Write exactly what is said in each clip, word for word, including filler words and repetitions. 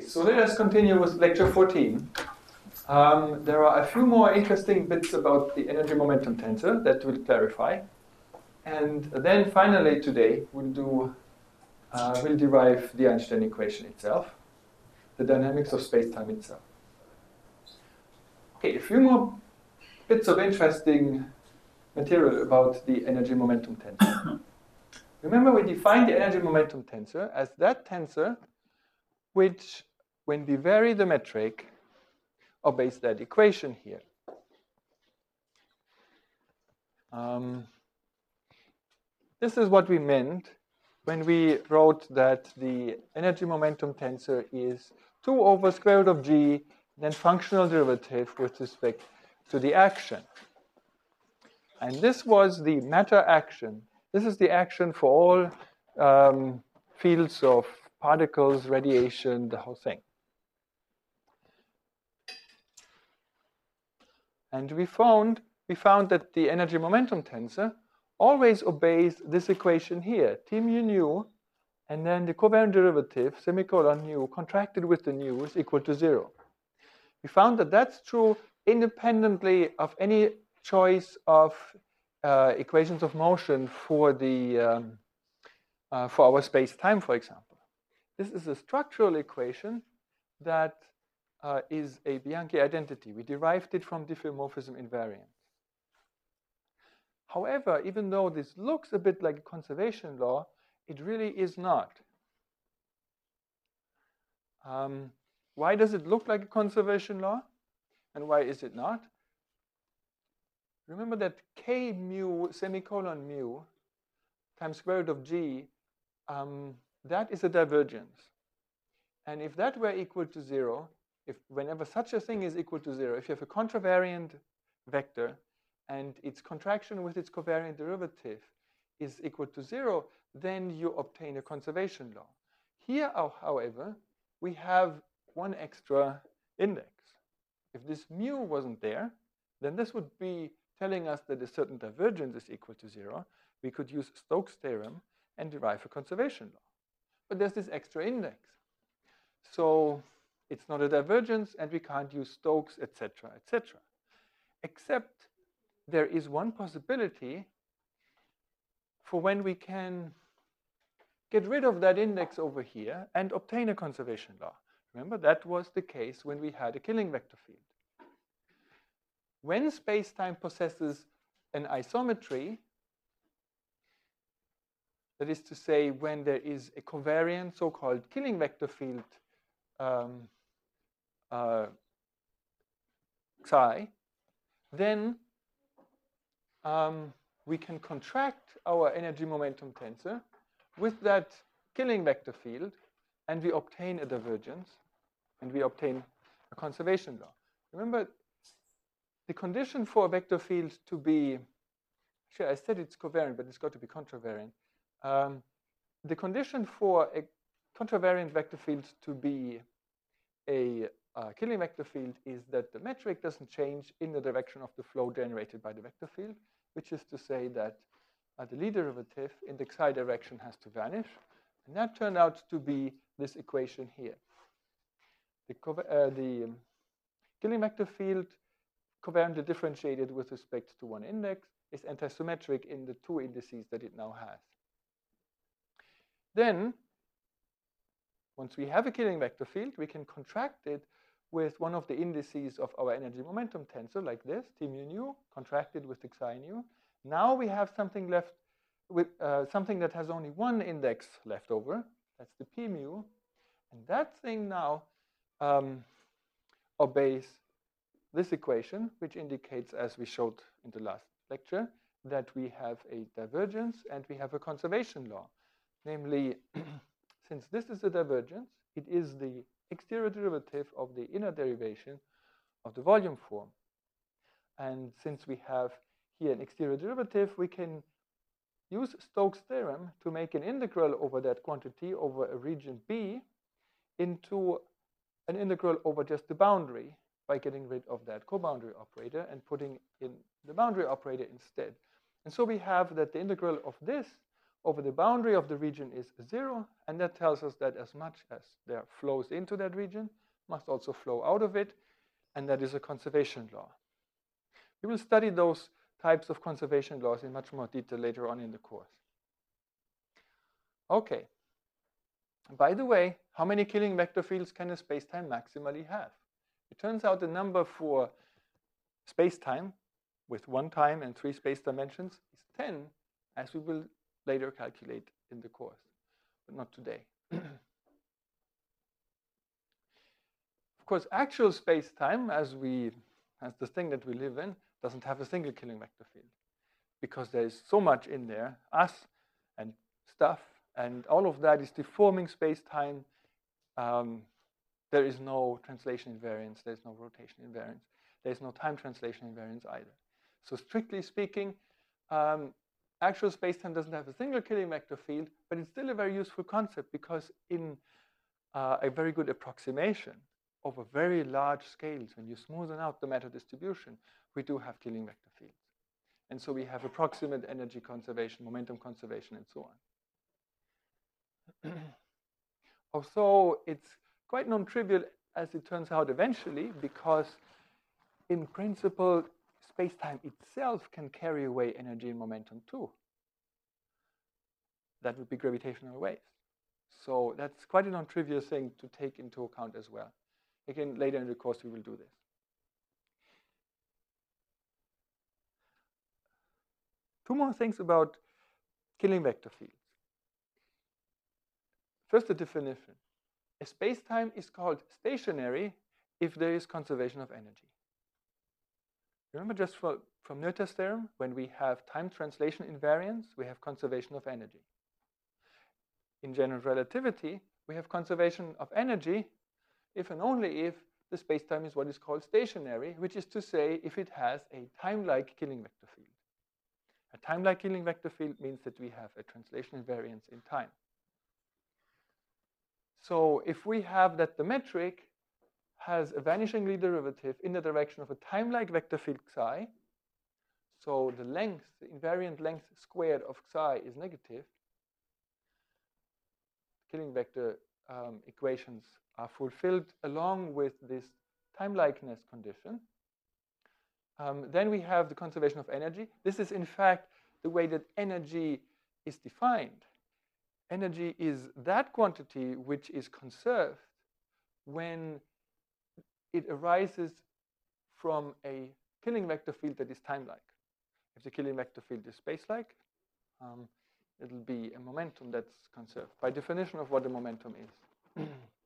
So let us continue with lecture fourteen. Um, there are a few more interesting bits about the energy momentum tensor that will clarify. And then finally today we'll do uh, we'll derive the Einstein equation itself, the dynamics of space-time itself. Okay, a few more bits of interesting material about the energy momentum tensor. Remember, we defined the energy momentum tensor as that tensor which, when we vary the metric, obeys that equation here. Um, this is what we meant when we wrote that the energy momentum tensor is two over square root of g, then functional derivative with respect to the action. And this was the matter action. This is the action for all um, fields of particles, radiation, the whole thing. And we found, we found that the energy momentum tensor always obeys this equation here, T mu nu, and then the covariant derivative, semicolon nu, contracted with the nu is equal to zero. We found that that's true independently of any choice of uh, equations of motion for the um, uh, for our space-time, for example. This is a structural equation that uh, is a Bianchi identity. We derived it from diffeomorphism invariant. However, even though this looks a bit like a conservation law, it really is not. Um, why does it look like a conservation law? And why is it not? Remember that k mu semicolon mu times square root of g, um, that is a divergence. And if that were equal to zero, if whenever such a thing is equal to zero, if you have a contravariant vector and its contraction with its covariant derivative is equal to zero, then you obtain a conservation law. Here, however, we have one extra index. If this mu wasn't there, then this would be telling us that a certain divergence is equal to zero. We could use Stokes' theorem and derive a conservation law. But there's this extra index. So it's not a divergence, and we can't use Stokes, et cetera, et cetera. Except there is one possibility for when we can get rid of that index over here and obtain a conservation law. Remember, that was the case when we had a Killing vector field. When space-time possesses an isometry, that is to say, when there is a covariant so-called Killing vector field um, uh, psi, then um, we can contract our energy momentum tensor with that Killing vector field, and we obtain a divergence, and we obtain a conservation law. Remember, the condition for a vector field to be, sure, I said it's covariant, but it's got to be contravariant. Um, the condition for a contravariant vector field to be a uh, Killing vector field is that the metric doesn't change in the direction of the flow generated by the vector field, which is to say that uh, the Lie derivative in the psi direction has to vanish. And that turned out to be this equation here. The, uh, the um, Killing vector field covariantly differentiated with respect to one index is antisymmetric in the two indices that it now has. Then, once we have a Killing vector field, we can contract it with one of the indices of our energy momentum tensor, like this, T mu nu, contracted with the psi nu. Now we have something left with uh, something that has only one index left over. That's the P mu. And that thing now um, obeys this equation, which indicates, as we showed in the last lecture, that we have a divergence and we have a conservation law. Namely, since this is a divergence, it is the exterior derivative of the inner derivation of the volume form. And since we have here an exterior derivative, we can use Stokes' theorem to make an integral over that quantity over a region B into an integral over just the boundary by getting rid of that co-boundary operator and putting in the boundary operator instead. And so we have that the integral of this over the boundary of the region is zero, and that tells us that as much as there flows into that region must also flow out of it, and that is a conservation law. We will study those types of conservation laws in much more detail later on in the course. Okay. By the way, how many killing vector fields can a spacetime maximally have? It turns out the number for spacetime with one time and three space dimensions is ten, as we will later calculate in the course, but not today. Of course, actual spacetime, as we, as the thing that we live in, doesn't have a single killing vector field, because there is so much in there, us and stuff, and all of that is deforming spacetime. Um, there is no translation invariance, there's no rotation invariance, there's no time translation invariance either. So strictly speaking, um, actual spacetime doesn't have a single killing vector field, but it's still a very useful concept, because in uh, a very good approximation over very large scales, when you smoothen out the matter distribution, we do have killing vector fields. And so we have approximate energy conservation, momentum conservation, and so on. Although it's quite non-trivial, as it turns out eventually, because in principle, space-time itself can carry away energy and momentum too. That would be gravitational waves. So that's quite a non-trivial thing to take into account as well. Again, later in the course, we will do this. Two more things about killing vector fields. First, the definition. A spacetime is called stationary if there is conservation of energy. Remember just for, from Noether's theorem, when we have time translation invariance, we have conservation of energy. In general relativity, we have conservation of energy if and only if the spacetime is what is called stationary, which is to say if it has a time-like killing vector field. A time-like killing vector field means that we have a translation invariance in time. So if we have that the metric has a vanishingly derivative in the direction of a time-like vector field psi, so the length, the invariant length squared of psi is negative, killing vector um, equations are fulfilled along with this time-likeness condition. Um, then we have the conservation of energy. This is, in fact, the way that energy is defined. Energy is that quantity which is conserved when it arises from a killing vector field that is time-like. If the killing vector field is space-like, um, it'll be a momentum that's conserved, by definition of what a momentum is.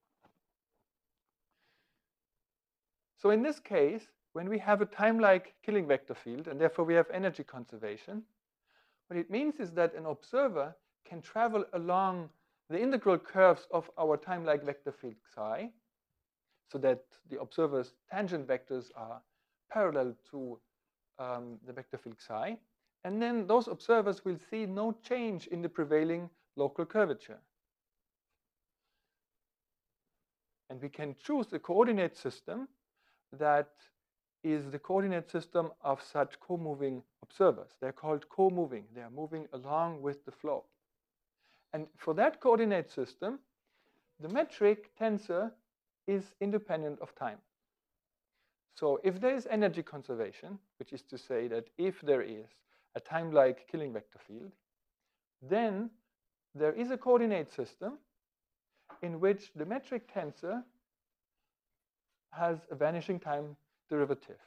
So in this case, when we have a time-like killing vector field, and therefore we have energy conservation, what it means is that an observer can travel along the integral curves of our time-like vector field psi, so that the observer's tangent vectors are parallel to um, the vector field psi, and then those observers will see no change in the prevailing local curvature. And we can choose a coordinate system that is the coordinate system of such co-moving observers. They're called co-moving. They are moving along with the flow. And for that coordinate system, the metric tensor is independent of time. So if there is energy conservation, which is to say that if there is a time-like killing vector field, then there is a coordinate system in which the metric tensor has a vanishing time derivative.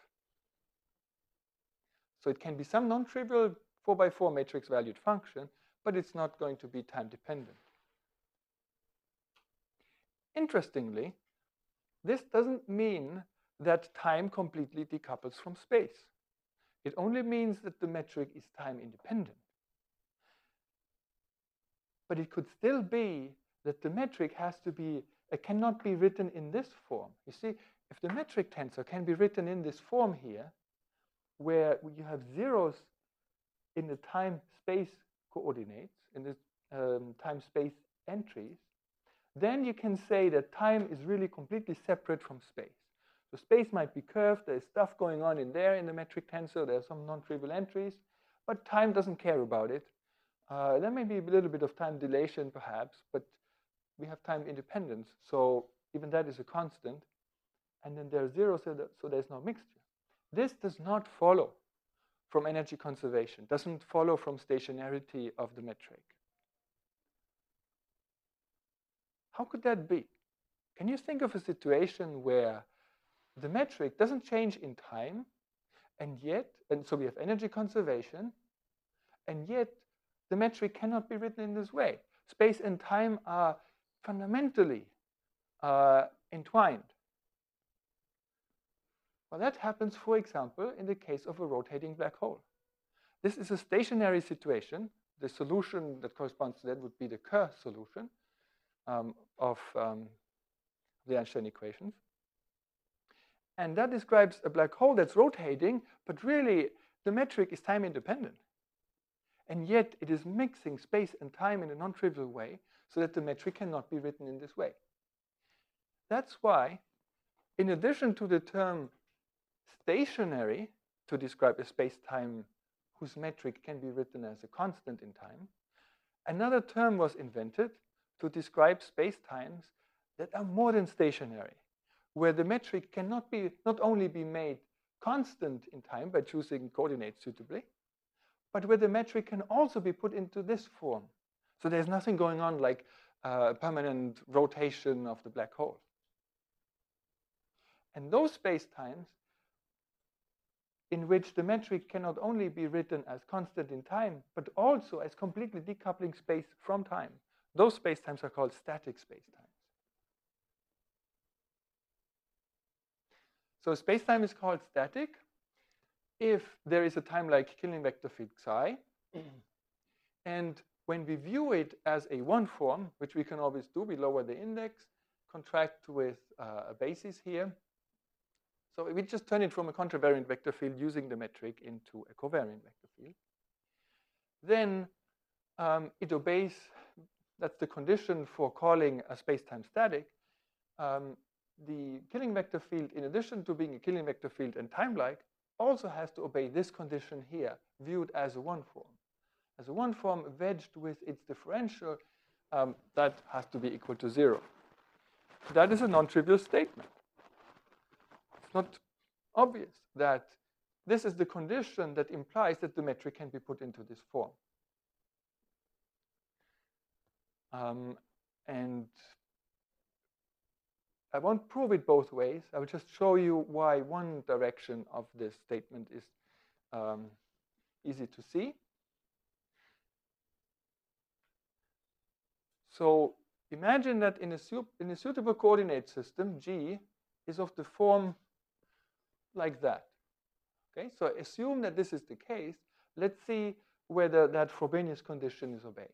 So it can be some non-trivial four by four matrix valued function, but it's not going to be time dependent. Interestingly, this doesn't mean that time completely decouples from space. It only means that the metric is time independent. But it could still be that the metric has to be, it cannot be written in this form. You see, if the metric tensor can be written in this form here, where you have zeros in the time-space coordinates, in the um, time-space entries, then you can say that time is really completely separate from space. So space might be curved, there's stuff going on in there in the metric tensor, there are some non-trivial entries, but time doesn't care about it. Uh, there may be a little bit of time dilation, perhaps, but we have time independence, so even that is a constant. And then there's zero, so, that, so there's no mixture. This does not follow from energy conservation, doesn't follow from stationarity of the metric. How could that be? Can you think of a situation where the metric doesn't change in time, and yet, and so we have energy conservation, and yet the metric cannot be written in this way? Space and time are fundamentally uh, entwined. Well, that happens, for example, in the case of a rotating black hole. This is a stationary situation. The solution that corresponds to that would be the Kerr solution um, of um, the Einstein equations. And that describes a black hole that's rotating, but really the metric is time independent. And yet it is mixing space and time in a non-trivial way so that the metric cannot be written in this way. That's why, in addition to the term stationary to describe a space-time whose metric can be written as a constant in time, another term was invented to describe space-times that are more than stationary, where the metric cannot be not only be made constant in time by choosing coordinates suitably, but where the metric can also be put into this form. So there's nothing going on like uh, permanent rotation of the black hole. And those space-times in which the metric cannot only be written as constant in time, but also as completely decoupling space from time, those space-times are called static space-times. So space-time is called static if there is a time-like Killing vector field psi. And when we view it as a one form, which we can always do, we lower the index, contract with uh, a basis here. So we just turn it from a contravariant vector field using the metric into a covariant vector field. Then um, it obeys, that's the condition for calling a space-time static. Um, the Killing vector field, in addition to being a Killing vector field and time-like, also has to obey this condition here, viewed as a one form. As a one form wedged with its differential, um, that has to be equal to zero. That is a non-trivial statement. It's not obvious that this is the condition that implies that the metric can be put into this form. Um, and I won't prove it both ways. I will just show you why one direction of this statement is um, easy to see. So imagine that in a, in a suitable coordinate system, G is of the form like that. Okay, so assume that this is the case. Let's see whether that Frobenius condition is obeyed.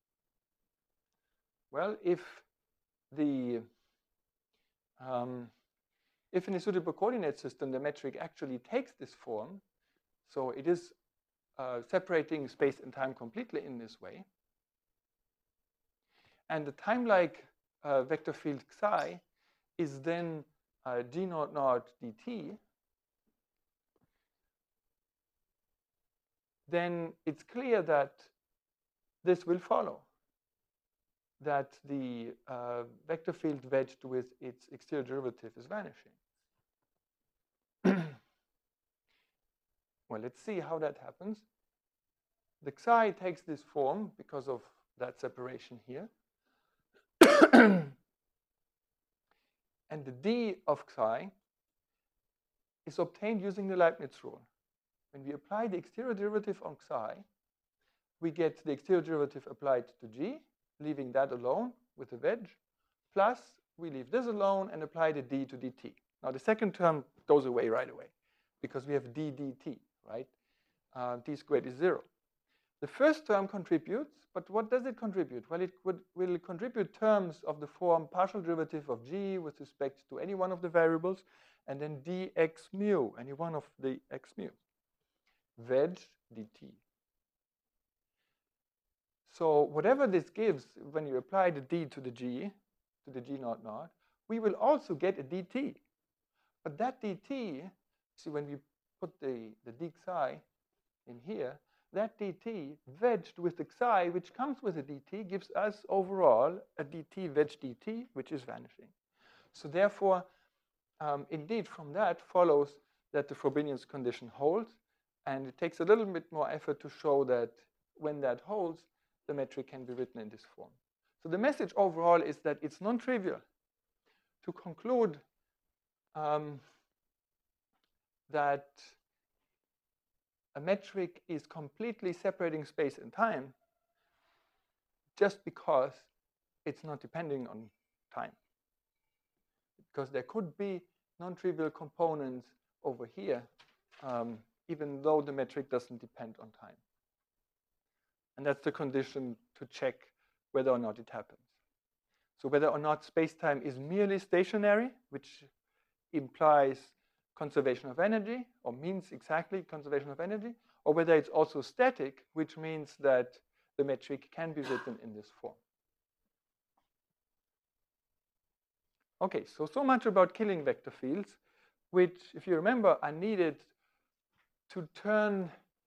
Well, if the um, if in a suitable coordinate system the metric actually takes this form, so it is uh, separating space and time completely in this way, and the time-like uh, vector field psi is then uh, g naught naught dt, then it's clear that this will follow, that the uh, vector field wedged with its exterior derivative is vanishing. Well, let's see how that happens. The psi takes this form because of that separation here. And the d of psi is obtained using the Leibniz rule. When we apply the exterior derivative on psi, we get the exterior derivative applied to g, leaving that alone with the wedge, plus we leave this alone and apply the d to dt. Now the second term goes away right away because we have d dt, right? Uh, d squared is zero. The first term contributes, but what does it contribute? Well, it would, will contribute terms of the form partial derivative of g with respect to any one of the variables, and then dx mu, any one of the x mu, wedge dt. So whatever this gives, when you apply the d to the g, to the g naught naught, we will also get a dt. But that dt, see when we put the, the d psi in here, that dt wedged with the psi, which comes with a dt, gives us overall a dt wedged dt, which is vanishing. So therefore, um, indeed, from that follows that the Frobenius condition holds, and it takes a little bit more effort to show that when that holds, the metric can be written in this form. So the message overall is that it's non-trivial to conclude um, that a metric is completely separating space and time just because it's not depending on time. Because there could be non-trivial components over here, um, even though the metric doesn't depend on time. And that's the condition to check whether or not it happens. So whether or not space-time is merely stationary, which implies conservation of energy, or means exactly conservation of energy, or whether it's also static, which means that the metric can be written in this form. Okay, so, so much about killing vector fields, which, if you remember, are needed to turn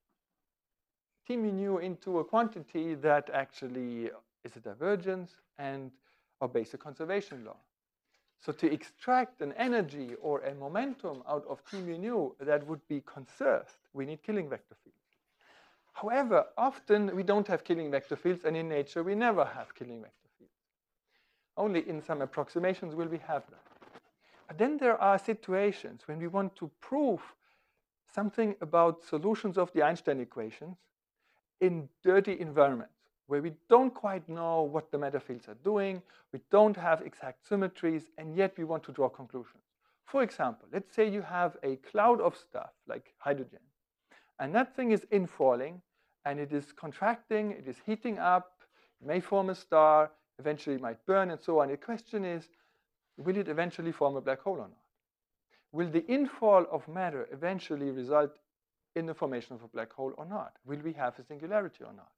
T mu nu into a quantity that actually is a divergence and obeys a conservation law. So to extract an energy or a momentum out of T mu nu that would be conserved, we need killing vector fields. However, often we don't have killing vector fields, and in nature we never have killing vector fields. Only in some approximations will we have that. But then there are situations when we want to prove something about solutions of the Einstein equations in dirty environments, where we don't quite know what the matter fields are doing, we don't have exact symmetries, and yet we want to draw conclusions. For example, let's say you have a cloud of stuff, like hydrogen, and that thing is infalling, and it is contracting, it is heating up, it may form a star, eventually it might burn, and so on. The question is, will it eventually form a black hole or not? Will the infall of matter eventually result in the formation of a black hole or not? Will we have a singularity or not?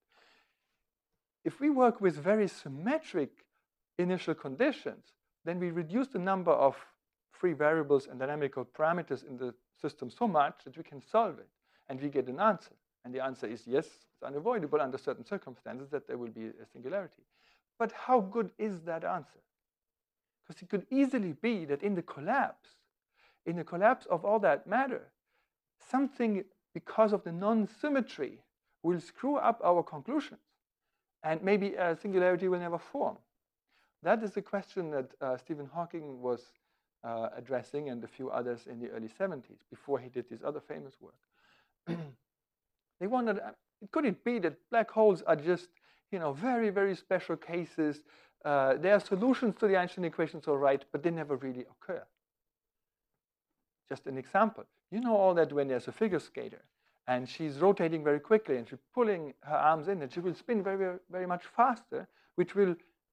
If we work with very symmetric initial conditions, then we reduce the number of free variables and dynamical parameters in the system so much that we can solve it, and we get an answer. And the answer is yes, it's unavoidable under certain circumstances that there will be a singularity. But how good is that answer? Because it could easily be that in the collapse, in the collapse of all that matter, something, because of the non-symmetry, will screw up our conclusions, and maybe a singularity will never form. That is the question that uh, Stephen Hawking was uh, addressing, and a few others in the early seventies, before he did his other famous work. They wondered, could it be that black holes are just, you know, very, very special cases? Uh, there are solutions to the Einstein equations, all right, but they never really occur. Just an example. You know all that when there's a figure skater, and she's rotating very quickly, and she's pulling her arms in, and she will spin very, very much faster, which will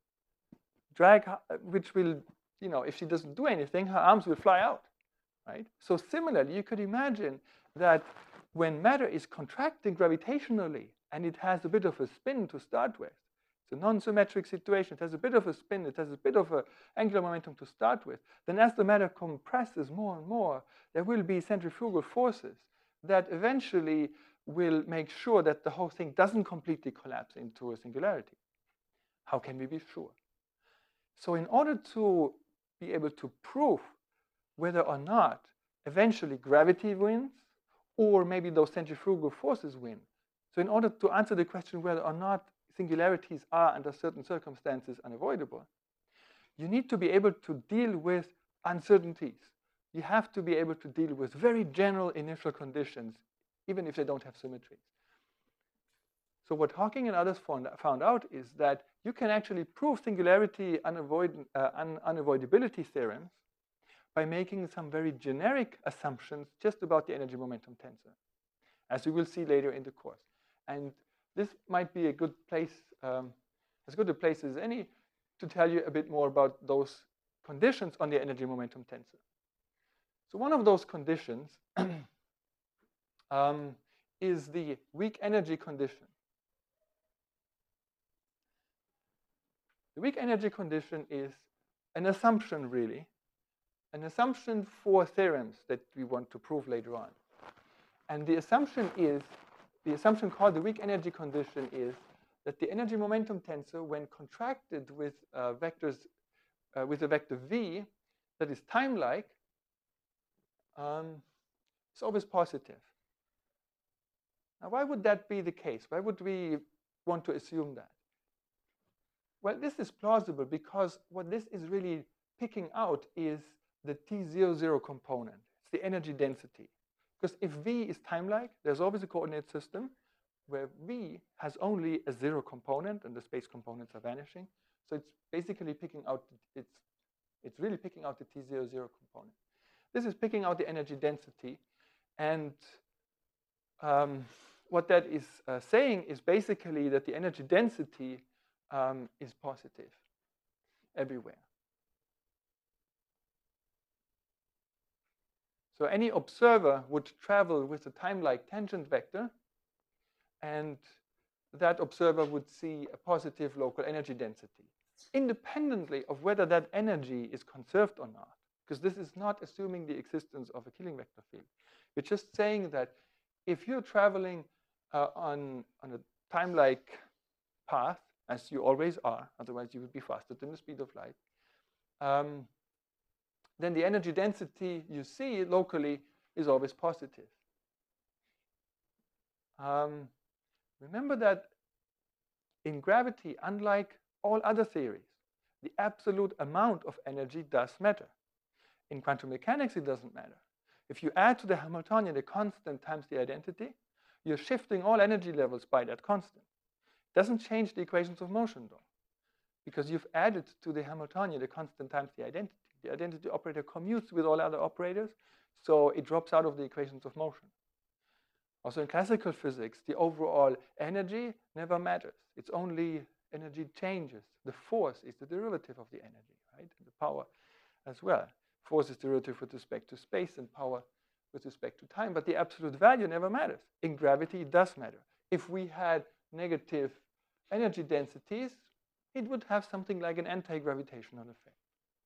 drag, which will, you know, if she doesn't do anything, her arms will fly out, right? So similarly, you could imagine that when matter is contracting gravitationally, and it has a bit of a spin to start with, it's a non-symmetric situation, it has a bit of a spin, it has a bit of an angular momentum to start with, then as the matter compresses more and more, there will be centrifugal forces that eventually will make sure that the whole thing doesn't completely collapse into a singularity. How can we be sure? So in order to be able to prove whether or not eventually gravity wins, or maybe those centrifugal forces win, so in order to answer the question whether or not singularities are, under certain circumstances, unavoidable, you need to be able to deal with uncertainties. You have to be able to deal with very general initial conditions, even if they don't have symmetries. So what Hawking and others found, found out is that you can actually prove singularity unavoid, uh, un unavoidability theorems by making some very generic assumptions just about the energy momentum tensor, as we will see later in the course. And this might be a good place, um, as good a place as any, to tell you a bit more about those conditions on the energy momentum tensor. So one of those conditions um, is the weak energy condition. The weak energy condition is an assumption, really, an assumption for theorems that we want to prove later on. And the assumption is the assumption called the weak energy condition is that the energy momentum tensor, when contracted with uh, vectors, uh, with a vector v that is time-like, um, is always positive. Now, why would that be the case? Why would we want to assume that? Well, this is plausible because what this is really picking out is the T zero zero component. It's the energy density. Because if V is time-like, there's always a coordinate system where V has only a zero component and the space components are vanishing. So it's basically picking out, it's, it's really picking out the T zero zero component. This is picking out the energy density. And um, what that is uh, saying is basically that the energy density um, is positive everywhere. So any observer would travel with a time-like tangent vector, and that observer would see a positive local energy density, independently of whether that energy is conserved or not, because this is not assuming the existence of a Killing vector field. We're just saying that if you're traveling uh, on, on a time-like path, as you always are, otherwise you would be faster than the speed of light, um, then the energy density you see locally is always positive. Um, remember that in gravity, unlike all other theories, the absolute amount of energy does matter. In quantum mechanics, it doesn't matter. If you add to the Hamiltonian the constant times the identity, you're shifting all energy levels by that constant. It doesn't change the equations of motion, though, because you've added to the Hamiltonian the constant times the identity. The identity operator commutes with all other operators, so it drops out of the equations of motion. Also in classical physics, the overall energy never matters. It's only energy changes. The force is the derivative of the energy, right? The power as well. Force is derivative with respect to space and power with respect to time, but the absolute value never matters. In gravity, it does matter. If we had negative energy densities, it would have something like an anti-gravitational effect.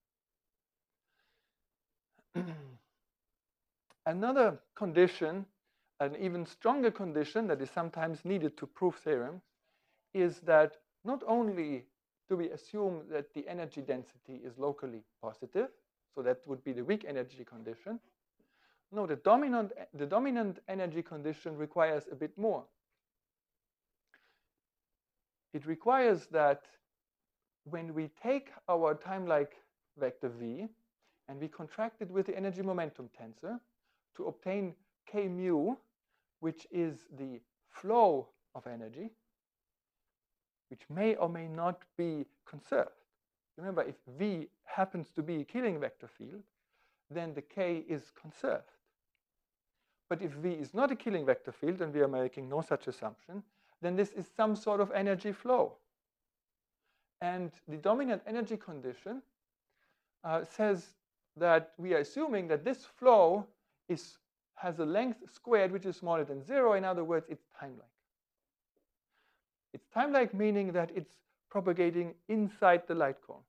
Another condition, an even stronger condition that is sometimes needed to prove theorems, is that not only do we assume that the energy density is locally positive, so that would be the weak energy condition. No, the dominant, the dominant energy condition requires a bit more. It requires that when we take our time-like vector v and we contract it with the energy momentum tensor to obtain k mu, which is the flow of energy, which may or may not be conserved. Remember, if v happens to be a Killing vector field, then the k is conserved. But if v is not a Killing vector field, and we are making no such assumption, then this is some sort of energy flow. And the dominant energy condition uh, says that we are assuming that this flow is, has a length squared which is smaller than zero. In other words, it's time-like. It's time-like meaning that it's propagating inside the light cone.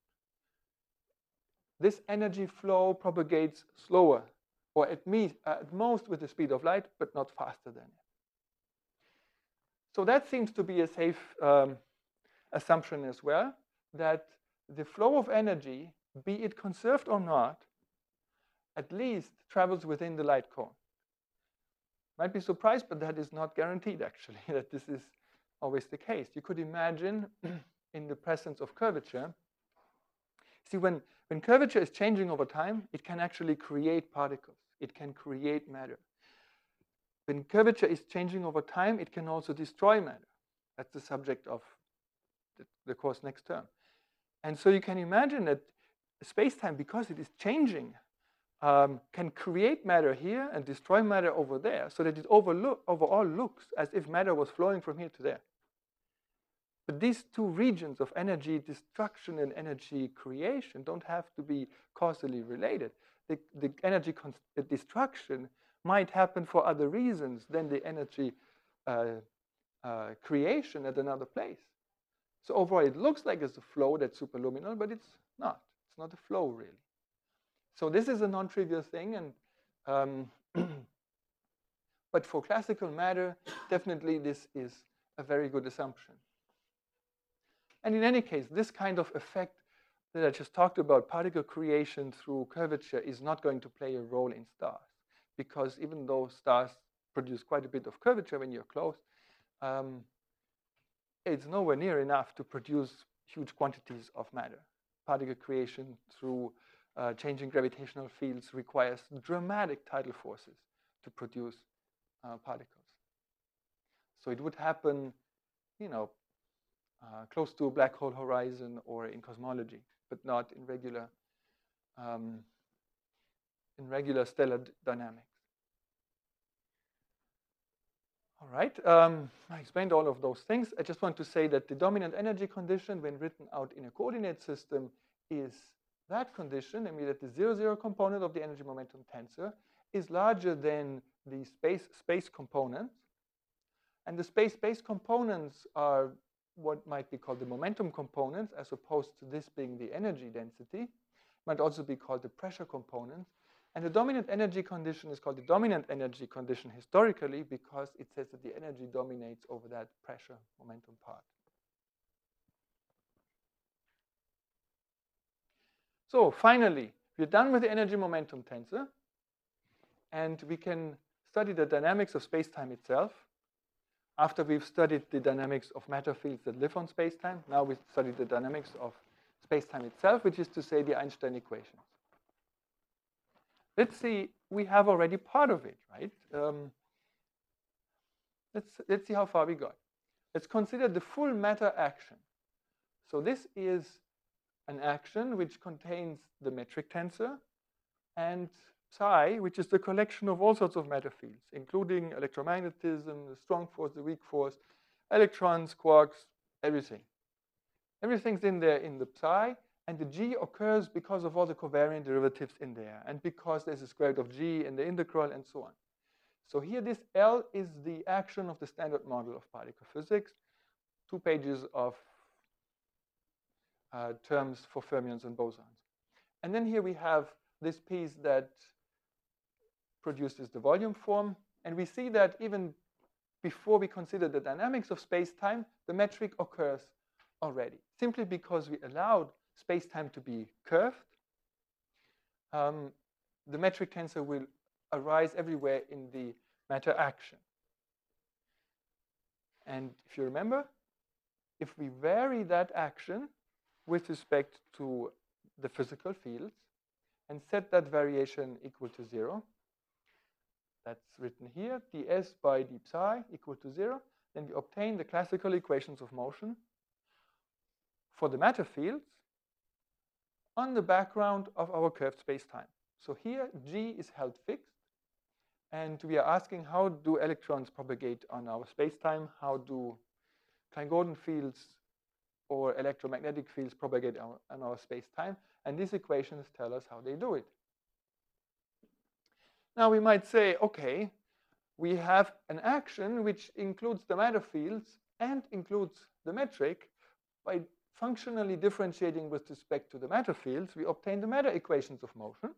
This energy flow propagates slower, or at, me, uh, at most with the speed of light, but not faster than it. So that seems to be a safe um, assumption as well, that the flow of energy, be it conserved or not, at least travels within the light cone. Might be surprised, but that is not guaranteed, actually, that this is always the case. You could imagine in the presence of curvature, see, when, when curvature is changing over time, it can actually create particles. It can create matter. When curvature is changing over time, it can also destroy matter. That's the subject of the, the course next term. And so you can imagine that space-time, because it is changing, um, can create matter here and destroy matter over there, so that it overlook, overall looks as if matter was flowing from here to there. But these two regions of energy destruction and energy creation don't have to be causally related. The, the energy the destruction might happen for other reasons than the energy uh, uh, creation at another place. So overall, it looks like it's a flow that's superluminal, but it's not. It's not a flow, really. So this is a non-trivial thing, and um, But for classical matter, definitely this is a very good assumption. And in any case, this kind of effect that I just talked about, particle creation through curvature, is not going to play a role in stars. Because even though stars produce quite a bit of curvature when you're close, um, it's nowhere near enough to produce huge quantities of matter. Particle creation through uh, changing gravitational fields requires dramatic tidal forces to produce uh, particles. So it would happen, you know, uh, close to a black hole horizon or in cosmology, but not in regular, um, in regular stellar dynamics. All right, um, I explained all of those things. I just want to say that the dominant energy condition, when written out in a coordinate system, is that condition, I mean that the zero, zero component of the energy momentum tensor is larger than the space, space components. And the space-space components are what might be called the momentum components, as opposed to this being the energy density. Might also be called the pressure components. And the dominant energy condition is called the dominant energy condition historically because it says that the energy dominates over that pressure momentum part. So finally, we're done with the energy momentum tensor. And we can study the dynamics of space-time itself. After we've studied the dynamics of matter fields that live on space-time, now we study the dynamics of space-time itself, which is to say the Einstein equations. Let's see, we have already part of it, right? Um, let's, let's see how far we got. Let's consider the full matter action. So this is an action which contains the metric tensor and psi, which is the collection of all sorts of matter fields, including electromagnetism, the strong force, the weak force, electrons, quarks, everything. Everything's in there in the psi, and the G occurs because of all the covariant derivatives in there, and because there's a square root of G in the integral, and so on. So here, this L is the action of the standard model of particle physics, two pages of uh, terms for fermions and bosons. And then here we have this piece that produces the volume form, and we see that even before we consider the dynamics of space-time, the metric occurs already, simply because we allowed space-time to be curved. Um, the metric tensor will arise everywhere in the matter action. And if you remember, if we vary that action with respect to the physical fields and set that variation equal to zero, that's written here, ds by d psi equal to zero, then we obtain the classical equations of motion for the matter fields on the background of our curved space-time. So here, G is held fixed, and we are asking how do electrons propagate on our space-time, how do Klein-Gordon fields or electromagnetic fields propagate on our space-time, and these equations tell us how they do it. Now we might say, okay, we have an action which includes the matter fields and includes the metric. By functionally differentiating with respect to the matter fields, we obtain the matter equations of motion.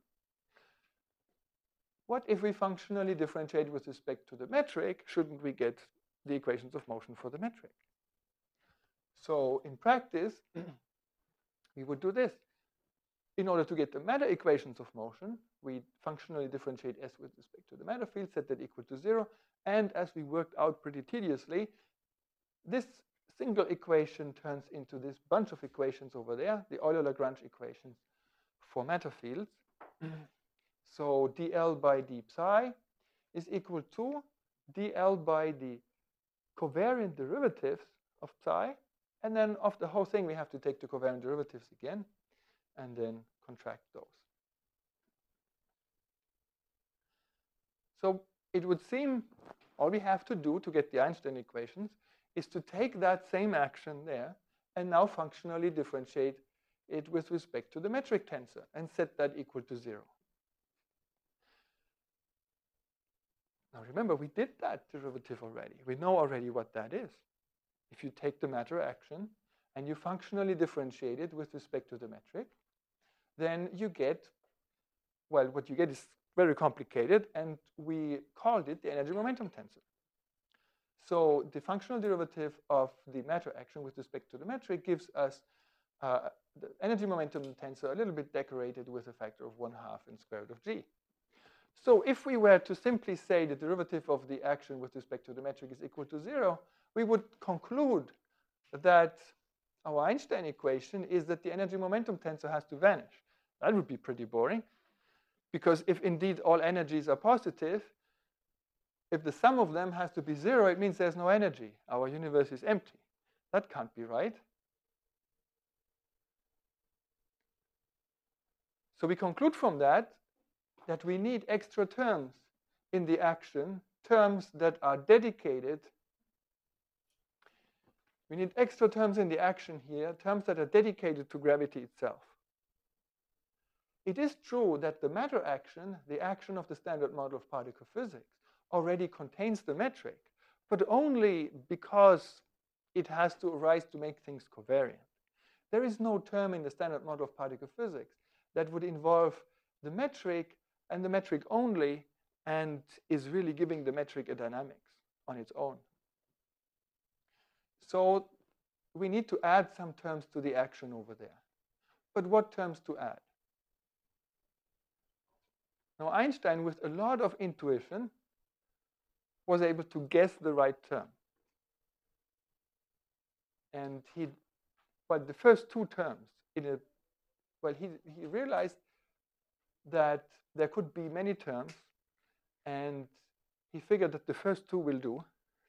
What if we functionally differentiate with respect to the metric? Shouldn't we get the equations of motion for the metric? So in practice, we would do this. In order to get the matter equations of motion, we functionally differentiate S with respect to the matter field, set that equal to zero. And as we worked out pretty tediously, this single equation turns into this bunch of equations over there, the Euler-Lagrange equations for matter fields. So dl by d psi is equal to dl by the covariant derivatives of psi. And then of the whole thing, we have to take the covariant derivatives again and then contract those. So it would seem all we have to do to get the Einstein equations is to take that same action there and now functionally differentiate it with respect to the metric tensor and set that equal to zero. Now remember, we did that derivative already. We know already what that is. If you take the matter action and you functionally differentiate it with respect to the metric, then you get well, what you get is very complicated, and we called it the energy momentum tensor. So the functional derivative of the matter action with respect to the metric gives us uh, the energy momentum tensor a little bit decorated with a factor of one half in square root of g. So if we were to simply say the derivative of the action with respect to the metric is equal to zero, we would conclude that our Einstein equation is that the energy momentum tensor has to vanish. That would be pretty boring, because if indeed all energies are positive, if the sum of them has to be zero, it means there's no energy. Our universe is empty. That can't be right. So we conclude from that that we need extra terms in the action, terms that are dedicated. We need extra terms in the action here, terms that are dedicated to gravity itself. It is true that the matter action, the action of the standard model of particle physics, already contains the metric, but only because it has to arise to make things covariant. There is no term in the standard model of particle physics that would involve the metric and the metric only and is really giving the metric a dynamics on its own. So we need to add some terms to the action over there. But what terms to add? Now Einstein, with a lot of intuition, was able to guess the right term. And he, but the first two terms, in a, well, he, he realized that there could be many terms, and he figured that the first two will do.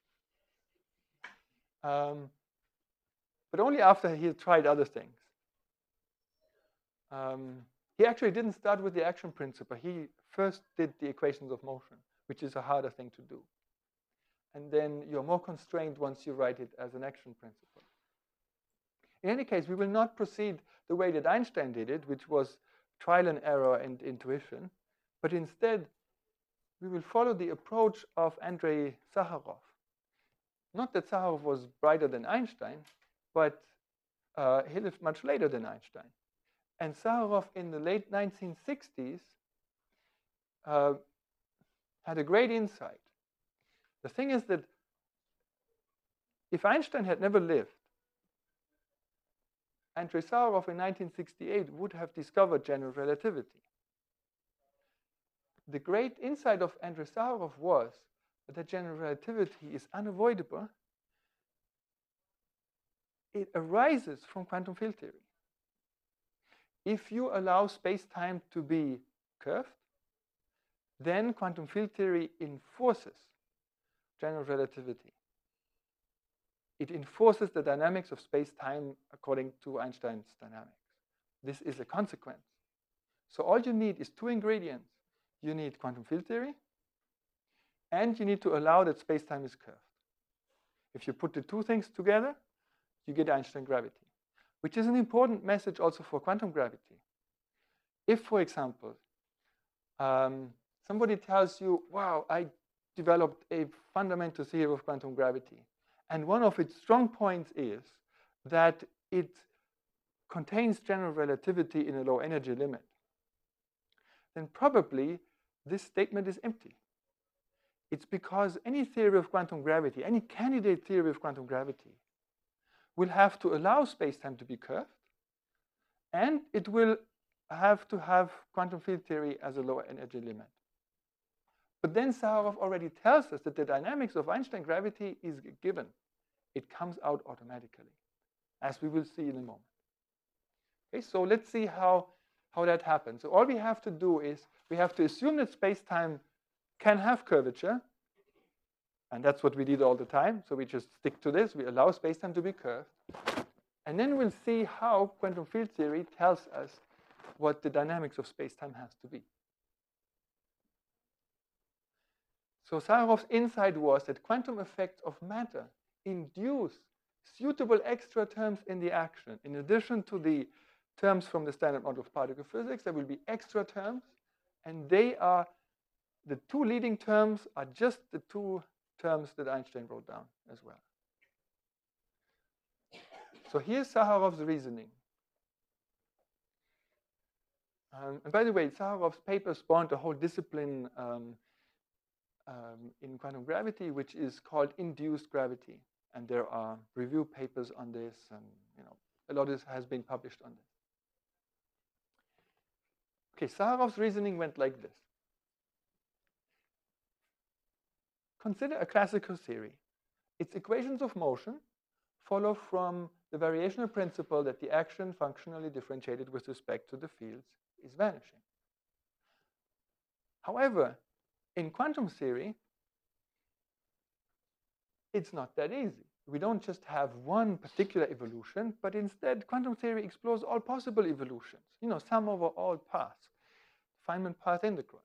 Um, but only after he had tried other things. Um, he actually didn't start with the action principle. He first did the equations of motion, which is a harder thing to do. And then you're more constrained once you write it as an action principle. In any case, we will not proceed the way that Einstein did it, which was trial and error and intuition, but instead we will follow the approach of Andrei Sakharov. Not that Sakharov was brighter than Einstein, but uh, he lived much later than Einstein. And Sakharov in the late nineteen sixties uh, had a great insight. The thing is that if Einstein had never lived, Andrei Sakharov in nineteen sixty-eight would have discovered general relativity. The great insight of Andrei Sakharov was that general relativity is unavoidable. It arises from quantum field theory. If you allow space-time to be curved, then quantum field theory enforces general relativity. It enforces the dynamics of space-time according to Einstein's dynamics. This is a consequence. So all you need is two ingredients. You need quantum field theory, and you need to allow that space-time is curved. If you put the two things together, you get Einstein gravity, which is an important message also for quantum gravity. If, for example, um, somebody tells you, wow, I developed a fundamental theory of quantum gravity, and one of its strong points is that it contains general relativity in a low energy limit, then probably this statement is empty. It's because any theory of quantum gravity, any candidate theory of quantum gravity, will have to allow space-time to be curved, and it will have to have quantum field theory as a lower energy limit. But then Sakharov already tells us that the dynamics of Einstein gravity is given. It comes out automatically, as we will see in a moment. Okay, so let's see how, how that happens. So all we have to do is we have to assume that space-time can have curvature, and that's what we did all the time. So we just stick to this. We allow space-time to be curved. And then we'll see how quantum field theory tells us what the dynamics of space-time has to be. So Sakharov's insight was that quantum effects of matter induce suitable extra terms in the action. In addition to the terms from the standard model of particle physics, there will be extra terms, and they are, the two leading terms are just the two terms that Einstein wrote down as well. So here's Sakharov's reasoning. Um, and by the way, Zaharov's paper spawned a whole discipline um, um, in quantum gravity, which is called induced gravity. And there are review papers on this, and you know, a lot is, has been published on this. Okay, Zaharov's reasoning went like this. Consider a classical theory. Its equations of motion follow from the variational principle that the action functionally differentiated with respect to the fields is vanishing. However, in quantum theory, it's not that easy. We don't just have one particular evolution, but instead quantum theory explores all possible evolutions, you know, sum over all paths, Feynman path integral.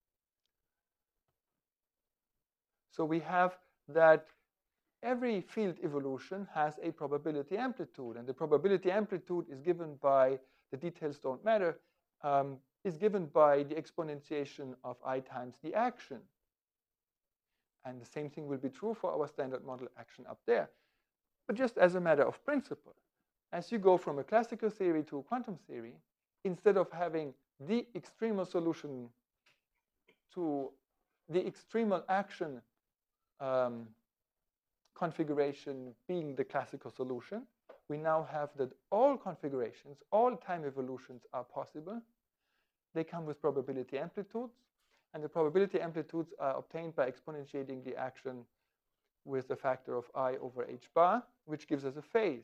So we have that every field evolution has a probability amplitude, and the probability amplitude is given by, the details don't matter, um, is given by the exponentiation of I times the action. And the same thing will be true for our standard model action up there. But just as a matter of principle, as you go from a classical theory to a quantum theory, instead of having the extremal solution to the extremal action um, configuration being the classical solution, we now have that all configurations, all time evolutions are possible. They come with probability amplitudes, and the probability amplitudes are obtained by exponentiating the action with a factor of I over h bar, which gives us a phase.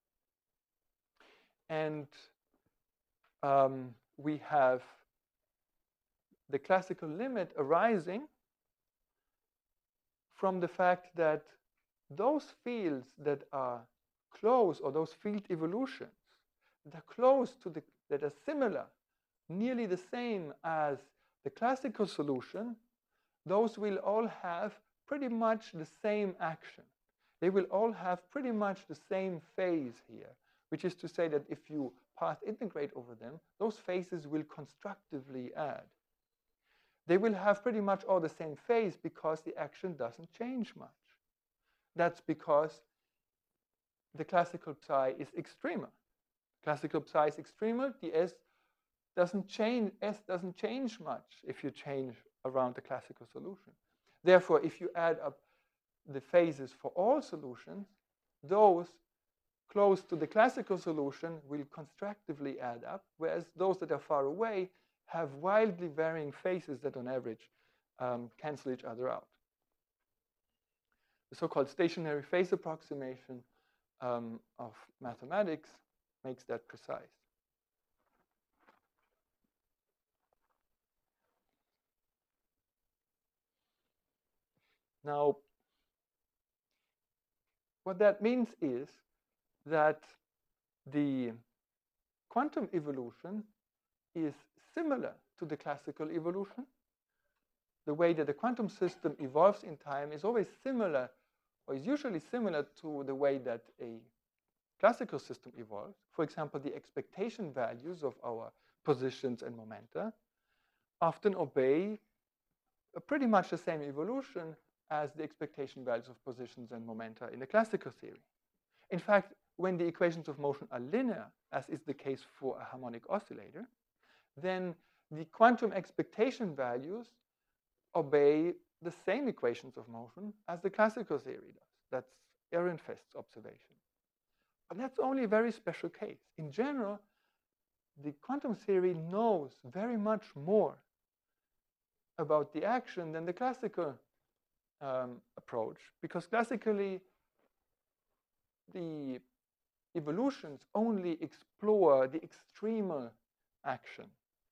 And um, we have the classical limit arising from the fact that those fields that are close, or those field evolutions that are close to the, that are similar, nearly the same as the classical solution, those will all have pretty much the same action. They will all have pretty much the same phase here, which is to say that if you path integrate over them, those phases will constructively add. They will have pretty much all the same phase because the action doesn't change much. That's because the classical psi is extremal. Classical psi is extremal. The S doesn't change. S doesn't change much if you change around the classical solution. Therefore, if you add up the phases for all solutions, those close to the classical solution will constructively add up, whereas those that are far away have wildly varying phases that on average um, cancel each other out. The so-called stationary phase approximation um, of mathematics makes that precise. Now, what that means is that the quantum evolution is similar to the classical evolution. The way that the quantum system evolves in time is always similar, or is usually similar to the way that a classical system evolves. For example, the expectation values of our positions and momenta often obey pretty much the same evolution as the expectation values of positions and momenta in the classical theory. In fact, when the equations of motion are linear, as is the case for a harmonic oscillator, then the quantum expectation values obey the same equations of motion as the classical theory does. That's Ehrenfest's observation. But that's only a very special case. In general, the quantum theory knows very much more about the action than the classical um, approach, because classically the evolutions only explore the extremal action.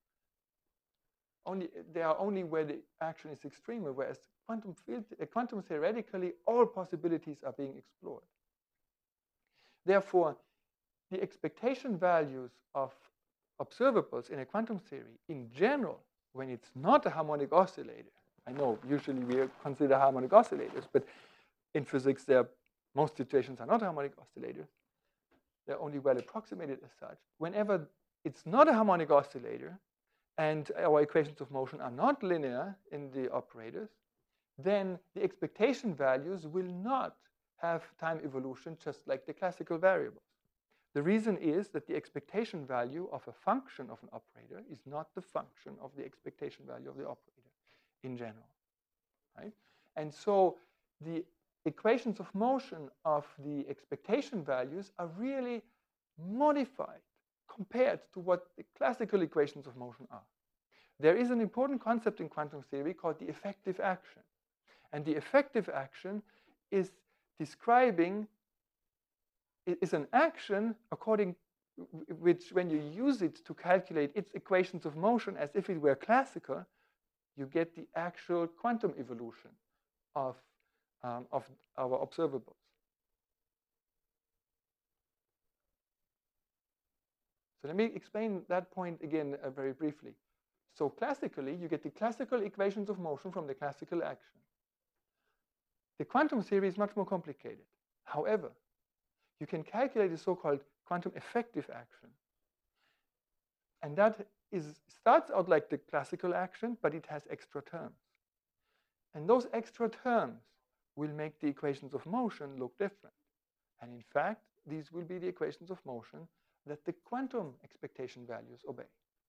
Only, they are only where the action is extremal, whereas quantum field, uh, quantum theoretically, all possibilities are being explored. Therefore, the expectation values of observables in a quantum theory, in general, when it's not a harmonic oscillator, I know usually we consider harmonic oscillators, but in physics, there are, most situations are not harmonic oscillators. They're only well approximated as such. Whenever it's not a harmonic oscillator, and our equations of motion are not linear in the operators, then the expectation values will not have time evolution just like the classical variables. The reason is that the expectation value of a function of an operator is not the function of the expectation value of the operator in general, right? And so the equations of motion of the expectation values are really modified compared to what the classical equations of motion are. There is an important concept in quantum theory called the effective action. And the effective action is describing, is an action according which, when you use it to calculate its equations of motion as if it were classical, you get the actual quantum evolution of, um, of our observables. So let me explain that point again uh, very briefly. So classically, you get the classical equations of motion from the classical action. The quantum theory is much more complicated. However, you can calculate the so-called quantum effective action. And that is, starts out like the classical action, but it has extra terms. And those extra terms will make the equations of motion look different. And in fact, these will be the equations of motion that the quantum expectation values obey.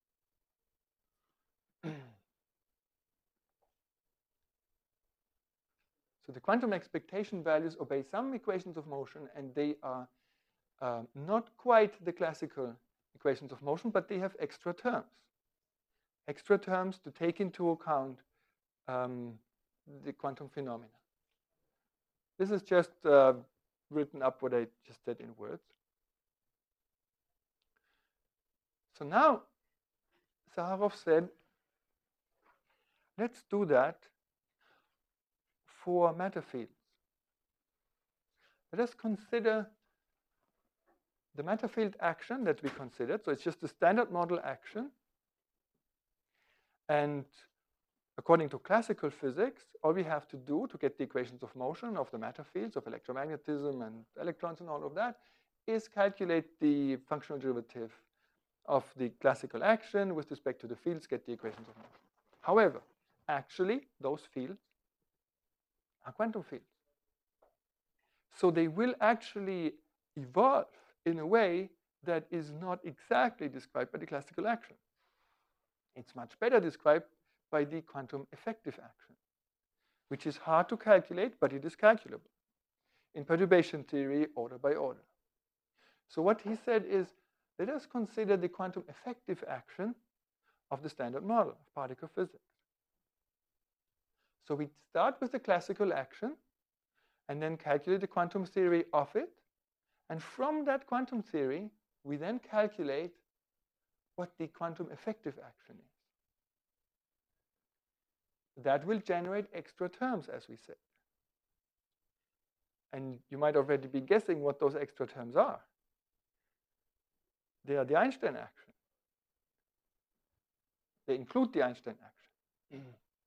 So the quantum expectation values obey some equations of motion, and they are uh, not quite the classical equations of motion, but they have extra terms. Extra terms to take into account um, the quantum phenomena. This is just uh, written up what I just said in words. So now Zaharoff said, let's do that for matter fields. Let us consider the matter field action that we considered. So it's just a standard model action. And according to classical physics, all we have to do to get the equations of motion of the matter fields of electromagnetism and electrons and all of that is calculate the functional derivative of the classical action with respect to the fields, get the equations of motion. However, actually, those fields are quantum fields. So they will actually evolve in a way that is not exactly described by the classical action. It's much better described by the quantum effective action, which is hard to calculate, but it is calculable in perturbation theory, order by order. So what he said is, let us consider the quantum effective action of the standard model of particle physics. So we start with the classical action and then calculate the quantum theory of it. And from that quantum theory, we then calculate what the quantum effective action is. That will generate extra terms, as we said. And you might already be guessing what those extra terms are. They are the Einstein action. They include the Einstein action.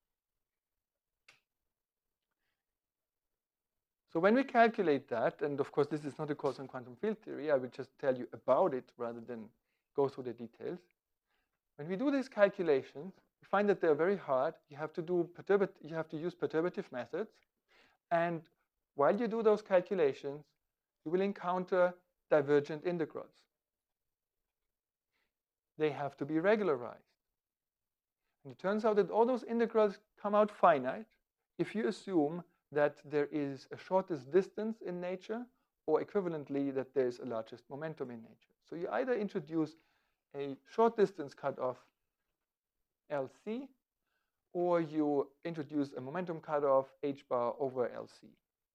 So when we calculate that, and of course this is not a course on quantum field theory, I will just tell you about it rather than go through the details. When we do these calculations, we find that they're very hard. You have to do perturbat- you have to use perturbative methods. And while you do those calculations, you will encounter divergent integrals. They have to be regularized. And it turns out that all those integrals come out finite if you assume that there is a shortest distance in nature, or equivalently that there is a largest momentum in nature. So you either introduce a short distance cutoff L C, or you introduce a momentum cutoff H bar over L C.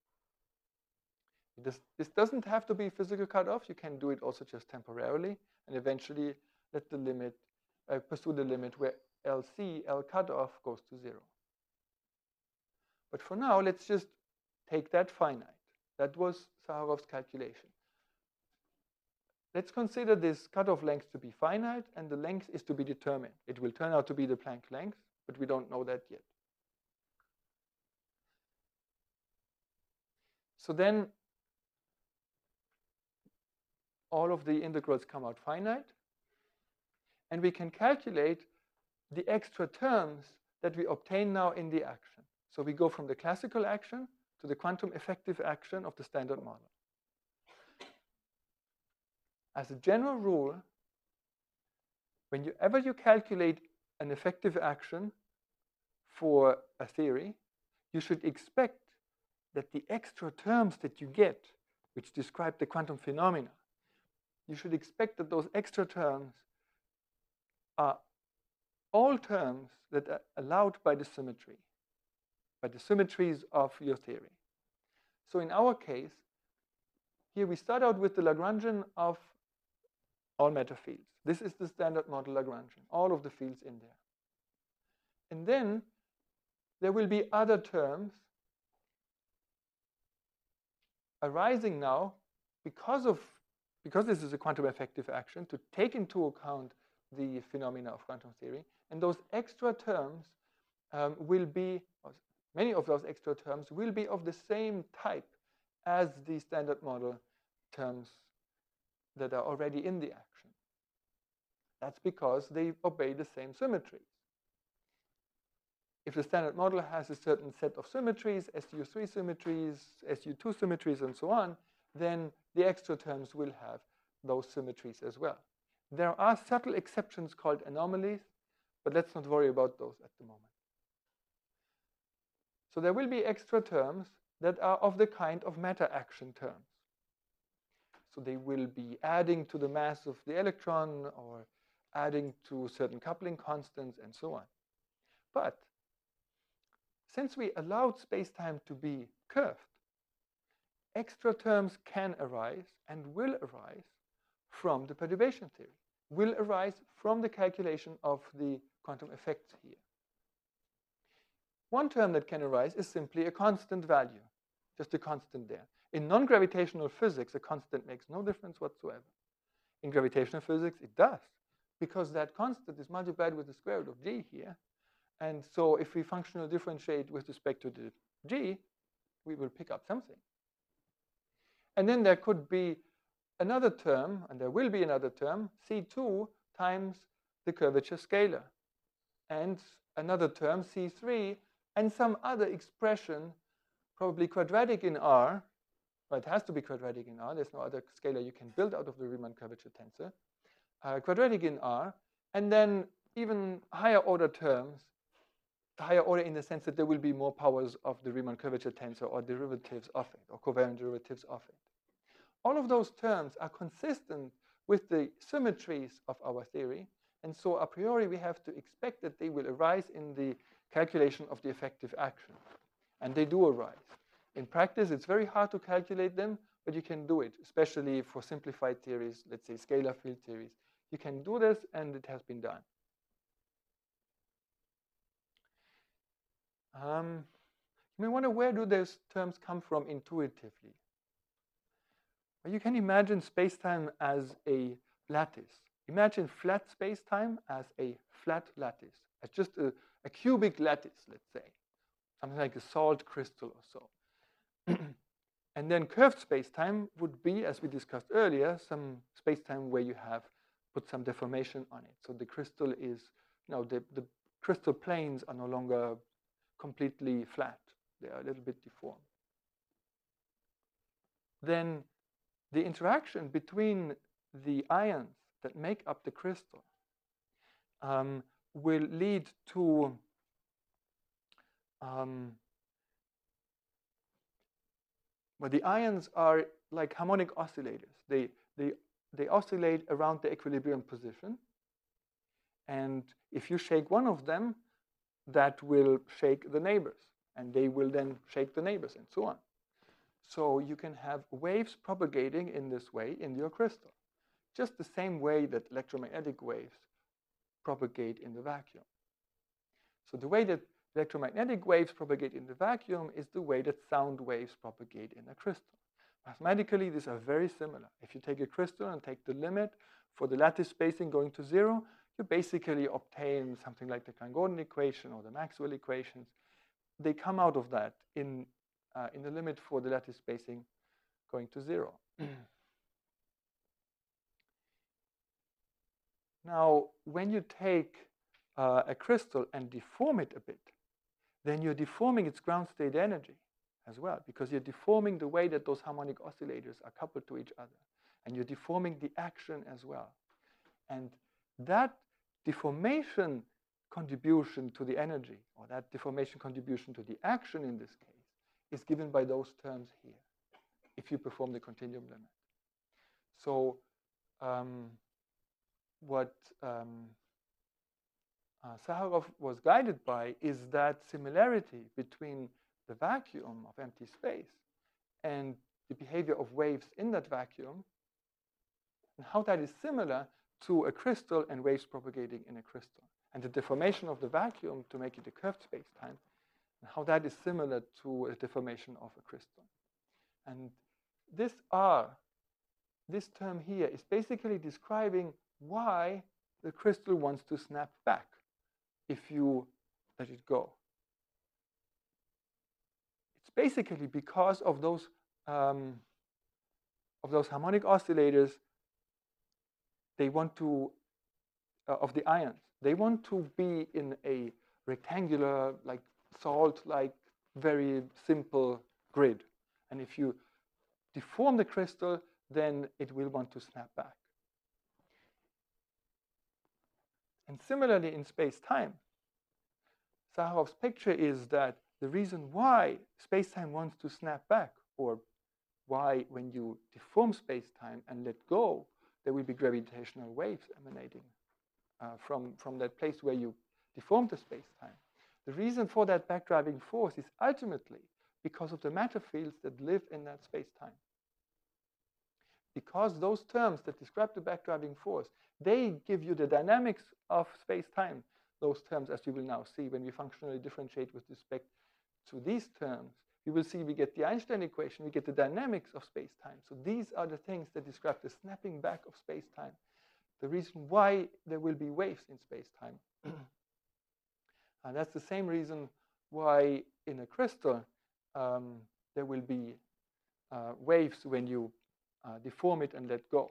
This, this doesn't have to be physical cutoff. You can do it also just temporarily, and eventually let the limit, uh, pursue the limit where L C, L cutoff goes to zero. But for now, let's just take that finite. That was Zaharoff's calculation. Let's consider this cutoff length to be finite, and the length is to be determined. It will turn out to be the Planck length, but we don't know that yet. So then all of the integrals come out finite, and we can calculate the extra terms that we obtain now in the action. So we go from the classical action to the quantum effective action of the standard model. as a general rule, whenever you calculate an effective action for a theory, you should expect that the extra terms that you get, which describe the quantum phenomena, you should expect that those extra terms are all terms that are allowed by the symmetry, by the symmetries of your theory. So in our case, here we start out with the Lagrangian of all matter fields. This is the standard model Lagrangian, all of the fields in there. And then there will be other terms arising now because of because this is a quantum effective action to take into account the phenomena of quantum theory, and those extra terms um, will be, many of those extra terms will be of the same type as the standard model terms that are already in the action. That's because they obey the same symmetries. If the standard model has a certain set of symmetries, S U three symmetries, S U two symmetries, and so on, then the extra terms will have those symmetries as well. There are subtle exceptions called anomalies, but let's not worry about those at the moment. So there will be extra terms that are of the kind of matter action terms. So they will be adding to the mass of the electron or adding to certain coupling constants and so on. But since we allowed space-time to be curved, extra terms can arise and will arise from the perturbation theory, will arise from the calculation of the quantum effects here. One term that can arise is simply a constant value, just a constant there. In non-gravitational physics, a constant makes no difference whatsoever. In gravitational physics, it does, because that constant is multiplied with the square root of g here. And so if we functional differentiate with respect to the g, we will pick up something. And then there could be another term, and there will be another term, C two times the curvature scalar. And another term, C three, and some other expression, probably quadratic in R. Well, it has to be quadratic in R. There's no other scalar you can build out of the Riemann curvature tensor. Uh, quadratic in R. And then even higher order terms, higher order in the sense that there will be more powers of the Riemann curvature tensor or derivatives of it, or covariant derivatives of it. All of those terms are consistent with the symmetries of our theory, and so a priori we have to expect that they will arise in the calculation of the effective action. And they do arise. In practice, it's very hard to calculate them, but you can do it, especially for simplified theories, let's say scalar field theories. You can do this, and it has been done. Um, you may wonder, where do those terms come from intuitively? Well, you can imagine space-time as a lattice. Imagine flat space-time as a flat lattice, as just a, a cubic lattice, let's say, something like a salt crystal or so. And then curved space-time would be, as we discussed earlier, some space-time where you have put some deformation on it. So the crystal is, you know, the, the crystal planes are no longer completely flat. They are a little bit deformed. Then the interaction between the ions that make up the crystal um, will lead to um, well, the ions are like harmonic oscillators. They, they, they oscillate around the equilibrium position. And if you shake one of them, that will shake the neighbors. And they will then shake the neighbors and so on. So you can have waves propagating in this way in your crystal, just the same way that electromagnetic waves propagate in the vacuum. So the way that electromagnetic waves propagate in the vacuum is the way that sound waves propagate in a crystal. Mathematically, these are very similar. If you take a crystal and take the limit for the lattice spacing going to zero, you basically obtain something like the Klein-Gordon equation or the Maxwell equations. They come out of that in Uh, in the limit for the lattice spacing going to zero. Now, when you take uh, a crystal and deform it a bit, then you're deforming its ground state energy as well, because you're deforming the way that those harmonic oscillators are coupled to each other. and you're deforming the action as well. And that deformation contribution to the energy, or that deformation contribution to the action in this case, is given by those terms here, if you perform the continuum limit. So um, what um, uh, Sakharov was guided by is that similarity between the vacuum of empty space and the behavior of waves in that vacuum, and how that is similar to a crystal and waves propagating in a crystal, and the deformation of the vacuum to make it a curved space-time, and how that is similar to a deformation of a crystal. And this R, this term here, is basically describing why the crystal wants to snap back if you let it go. It's basically because of those um, of those harmonic oscillators. They want to uh, of the ions. They want to be in a rectangular, like salt-like, very simple grid. And if you deform the crystal, then it will want to snap back. And similarly in space-time, Sakharov's picture is that the reason why space-time wants to snap back, or why when you deform space-time and let go, there will be gravitational waves emanating uh, from, from that place where you deformed the space-time. The reason for that backdriving force is ultimately because of the matter fields that live in that space-time. Because those terms that describe the backdriving force, they give you the dynamics of space-time. Those terms, as you will now see, when we functionally differentiate with respect to these terms, you will see we get the Einstein equation, we get the dynamics of space-time. So these are the things that describe the snapping back of space-time, the reason why there will be waves in space-time. And that's the same reason why in a crystal um, there will be uh, waves when you uh, deform it and let go.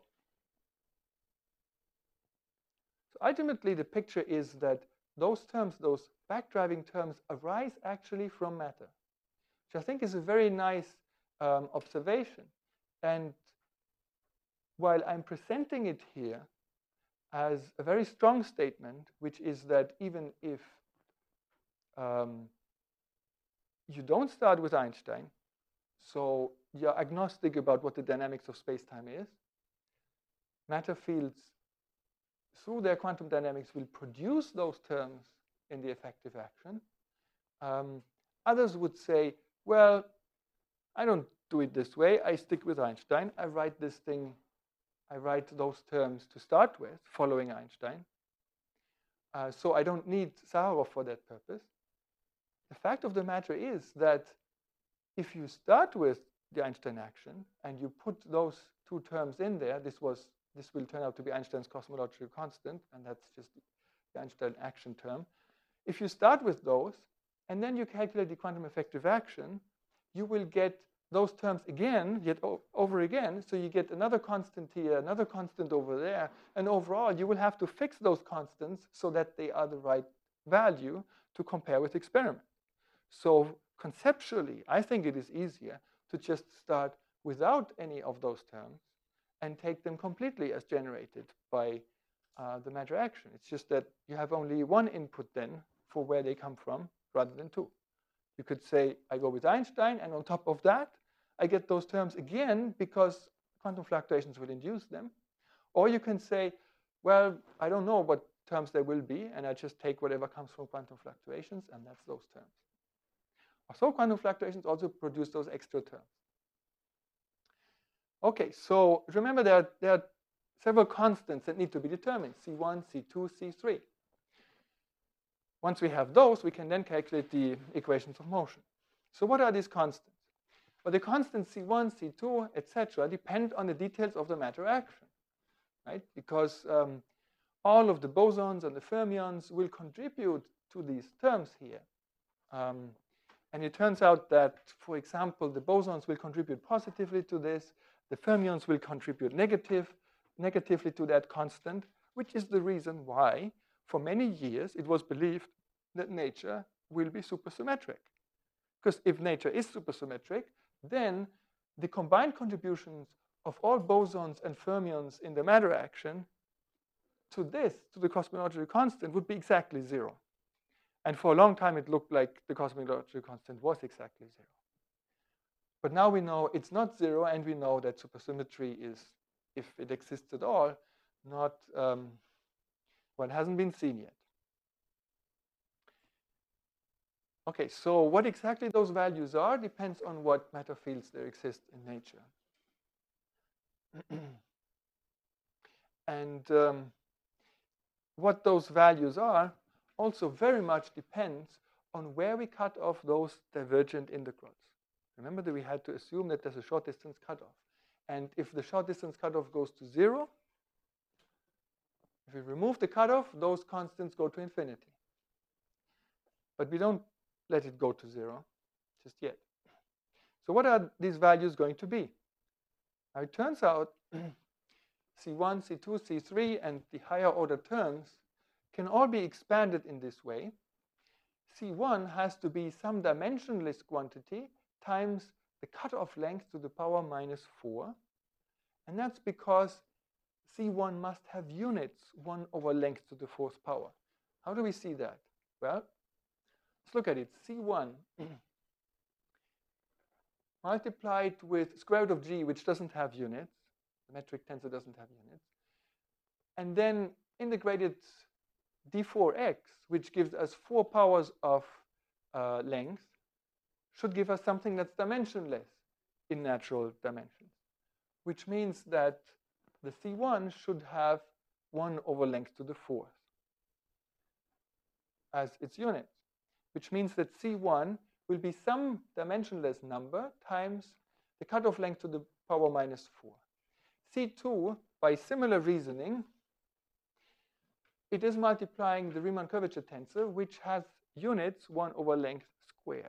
So ultimately, the picture is that those terms, those backdriving terms, arise actually from matter, which I think is a very nice um, observation. And while I'm presenting it here as a very strong statement, which is that even if um, you don't start with Einstein, so you're agnostic about what the dynamics of space-time is, matter fields, through their quantum dynamics, will produce those terms in the effective action. Um, others would say, well, I don't do it this way. I stick with Einstein. I write this thing, I write those terms to start with, following Einstein. Uh, so I don't need Sakharov for that purpose. The fact of the matter is that if you start with the Einstein action and you put those two terms in there, this was this will turn out to be Einstein's cosmological constant, and that's just the Einstein action term. If you start with those, and then you calculate the quantum effective action, you will get those terms again, yet over again. So you get another constant here, another constant over there, and overall you will have to fix those constants so that they are the right value to compare with experiment. So conceptually, I think it is easier to just start without any of those terms and take them completely as generated by uh, the matter action. It's just that you have only one input then for where they come from rather than two. You could say, I go with Einstein, and on top of that, I get those terms again because quantum fluctuations will induce them. Or you can say, well, I don't know what terms there will be, and I just take whatever comes from quantum fluctuations, and that's those terms. So quantum fluctuations also produce those extra terms. Okay, so remember there are, there are several constants that need to be determined, C one, C two, C three. Once we have those, we can then calculate the equations of motion. So what are these constants? Well, the constants C one, C two, et cetera depend on the details of the matter action, right? Because um, all of the bosons and the fermions will contribute to these terms here. Um, and it turns out that, for example, the bosons will contribute positively to this. The fermions will contribute negative, negatively to that constant, which is the reason why, for many years, it was believed that nature will be supersymmetric. Because if nature is supersymmetric, then the combined contributions of all bosons and fermions in the matter action to this, to the cosmological constant, would be exactly zero. And for a long time, it looked like the cosmological constant was exactly zero. But now we know it's not zero, and we know that supersymmetry is, if it exists at all, not, um, well, it hasn't been seen yet. Okay, so what exactly those values are depends on what matter fields there exist in nature. And um, what those values are also very much depends on where we cut off those divergent integrals. Remember that we had to assume that there's a short distance cutoff. And if the short distance cutoff goes to zero, if we remove the cutoff, those constants go to infinity. But we don't let it go to zero just yet. So what are these values going to be? Now it turns out C one, C two, C three, and the higher order terms can all be expanded in this way. C one has to be some dimensionless quantity times the cutoff length to the power minus four. And that's because C one must have units one over length to the fourth power. How do we see that? Well, let's look at it. C one multiplied with square root of g, which doesn't have units. The metric tensor doesn't have units. And then integrated d four x, which gives us four powers of uh, length, should give us something that's dimensionless in natural dimensions, which means that the C one should have one over length to the fourth as its unit, which means that C one will be some dimensionless number times the cutoff length to the power minus four. C two, by similar reasoning, it is multiplying the Riemann curvature tensor, which has units one over length squared,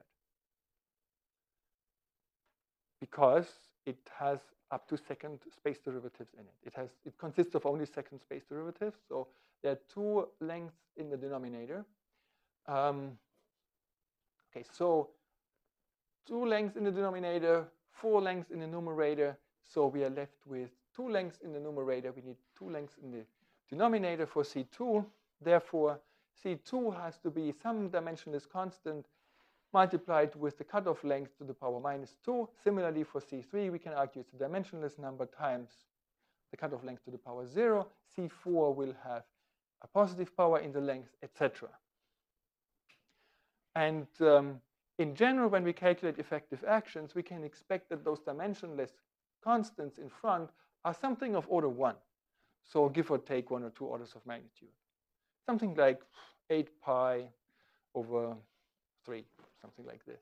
because it has up to second space derivatives in it. It has it consists of only second space derivatives, so there are two lengths in the denominator. Um, okay, so two lengths in the denominator, four lengths in the numerator. So we are left with two lengths in the numerator. We need two lengths in the denominator for C two. Therefore, C two has to be some dimensionless constant multiplied with the cutoff length to the power minus two. Similarly, for C three, we can argue it's a dimensionless number times the cutoff length to the power zero. C four will have a positive power in the length, et cetera. And um, in general, when we calculate effective actions, we can expect that those dimensionless constants in front are something of order one. So give or take one or two orders of magnitude. Something like eight pi over three, something like this.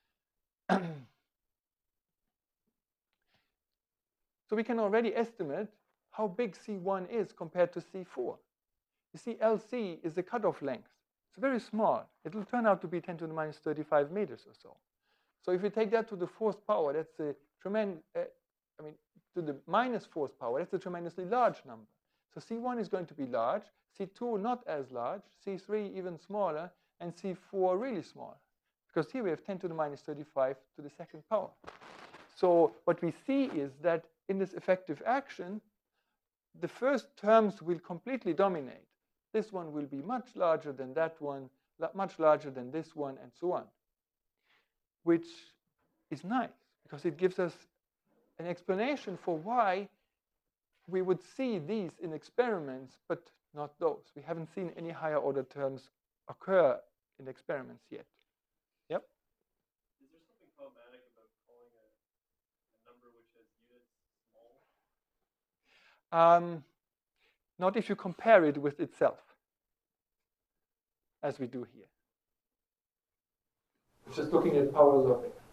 So we can already estimate how big C one is compared to C four. You see, L C is the cutoff length. It's very small. It will turn out to be ten to the minus thirty-five meters or so. So if we take that to the fourth power, that's a tremendous, uh, I mean, to the minus fourth power, that's a tremendously large number. So C one is going to be large, C two not as large, C three even smaller, and C four really small. Because here we have ten to the minus thirty-five to the second power. So what we see is that in this effective action, the first terms will completely dominate. This one will be much larger than that one, much larger than this one, and so on. Which is nice, because it gives us an explanation for why we would see these in experiments, but not those. We haven't seen any higher order terms occur in experiments yet. Yep? Is there something problematic about calling a, a number which has units small? Um, not if you compare it with itself, as we do here. Just looking at powers of it.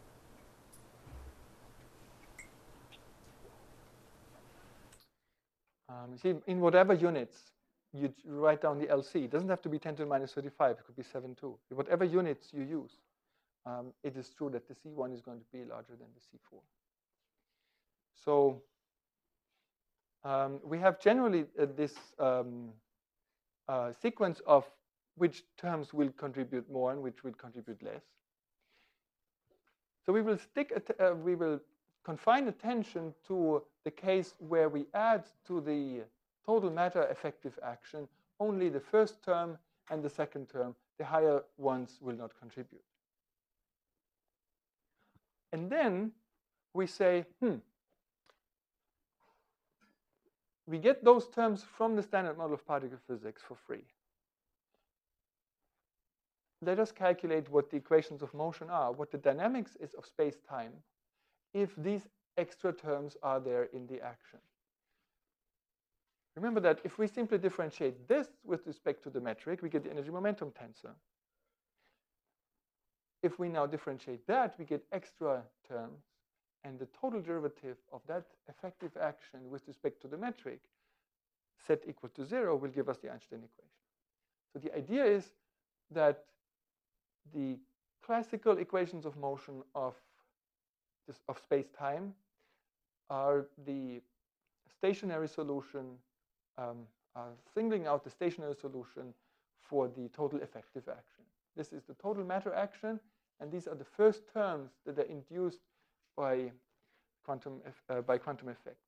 Um, see, in whatever units you write down the L C, it doesn't have to be ten to the minus thirty-five, it could be seven too. Whatever units you use, um, it is true that the C one is going to be larger than the C four. So um, we have generally uh, this um, uh, sequence of which terms will contribute more and which will contribute less. So we will stick at, uh, we will confine attention to the case where we add to the total matter effective action only the first term and the second term. The higher ones will not contribute. And then we say, hmm, we get those terms from the standard model of particle physics for free. Let us calculate what the equations of motion are, what the dynamics is of space-time, if these extra terms are there in the action. Remember that if we simply differentiate this with respect to the metric, we get the energy momentum tensor. If we now differentiate that, we get extra terms, and the total derivative of that effective action with respect to the metric, set equal to zero, will give us the Einstein equation. So the idea is that the classical equations of motion of, this, of space-time are the stationary solution, um, are singling out the stationary solution for the total effective action. This is the total matter action, and these are the first terms that are induced by quantum, uh, by quantum effects.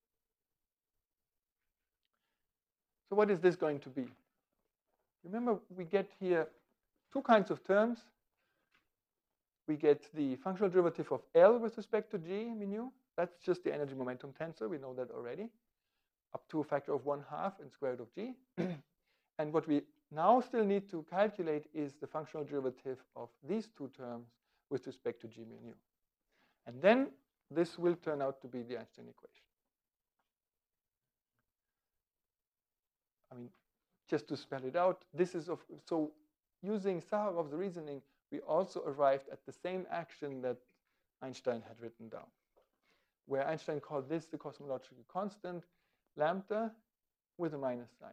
So what is this going to be? Remember, we get here two kinds of terms. We get the functional derivative of L with respect to G mu. That's just the energy momentum tensor. We know that already, up to a factor of one half and square root of G. And what we now still need to calculate is the functional derivative of these two terms with respect to G mu nu. And then this will turn out to be the Einstein equation. I mean, just to spell it out, this is of, so using Saharov's reasoning, we also arrived at the same action that Einstein had written down, where Einstein called this the cosmological constant, lambda, with a minus sign.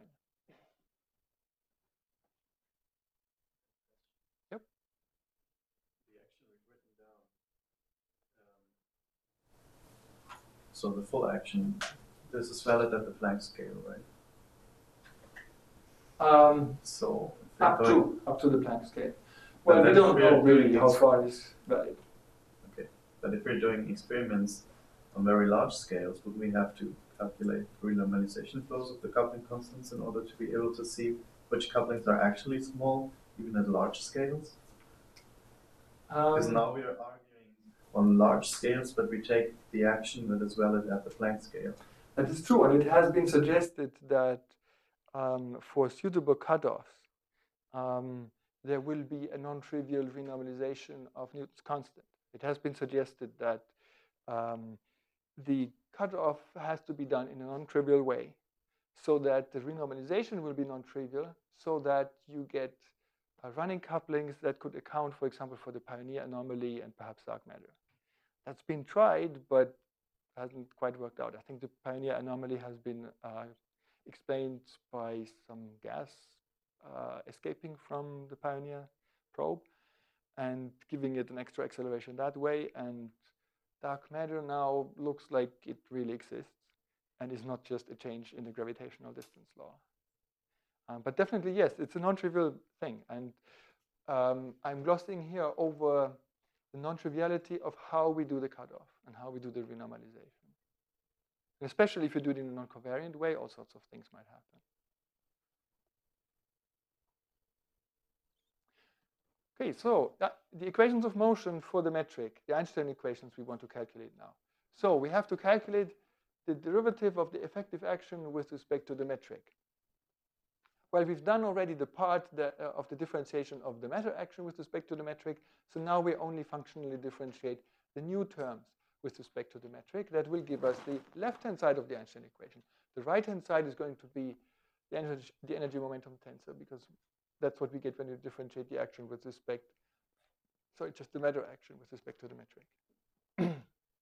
Yep. The action we've written down. Um, so the full action, this is valid at the Planck scale, right? Um, so up going, to up to the Planck scale. Well, But we then don't we are know really doing how ex- far this is valid. Okay, but if we're doing experiments on very large scales, would we have to calculate renormalization flows of the coupling constants in order to be able to see which couplings are actually small, even at large scales? Because Um, now we are arguing on large scales, but we take the action that is valid at the Planck scale. That is true, and it has been suggested that um, for suitable cutoffs, um, there will be a non-trivial renormalization of Newton's constant. It has been suggested that um, the cutoff has to be done in a non-trivial way, so that the renormalization will be non-trivial, so that you get uh, running couplings that could account, for example, for the Pioneer anomaly and perhaps dark matter. That's been tried, but hasn't quite worked out. I think the Pioneer anomaly has been uh, explained by some gas uh, escaping from the Pioneer probe and giving it an extra acceleration that way. And dark matter now looks like it really exists and is not just a change in the gravitational distance law. Um, but definitely, yes, it's a non-trivial thing. And um, I'm glossing here over the non-triviality of how we do the cutoff and how we do the renormalization. And especially if you do it in a non-covariant way, all sorts of things might happen. Okay, so that, the equations of motion for the metric, the Einstein equations we want to calculate now. So we have to calculate the derivative of the effective action with respect to the metric. Well, we've done already the part that, uh, of the differentiation of the matter action with respect to the metric. So now we only functionally differentiate the new terms with respect to the metric. That will give us the left-hand side of the Einstein equation. The right-hand side is going to be the energy, the energy momentum tensor, because that's what we get when you differentiate the action with respect, sorry, just the matter action with respect to the metric.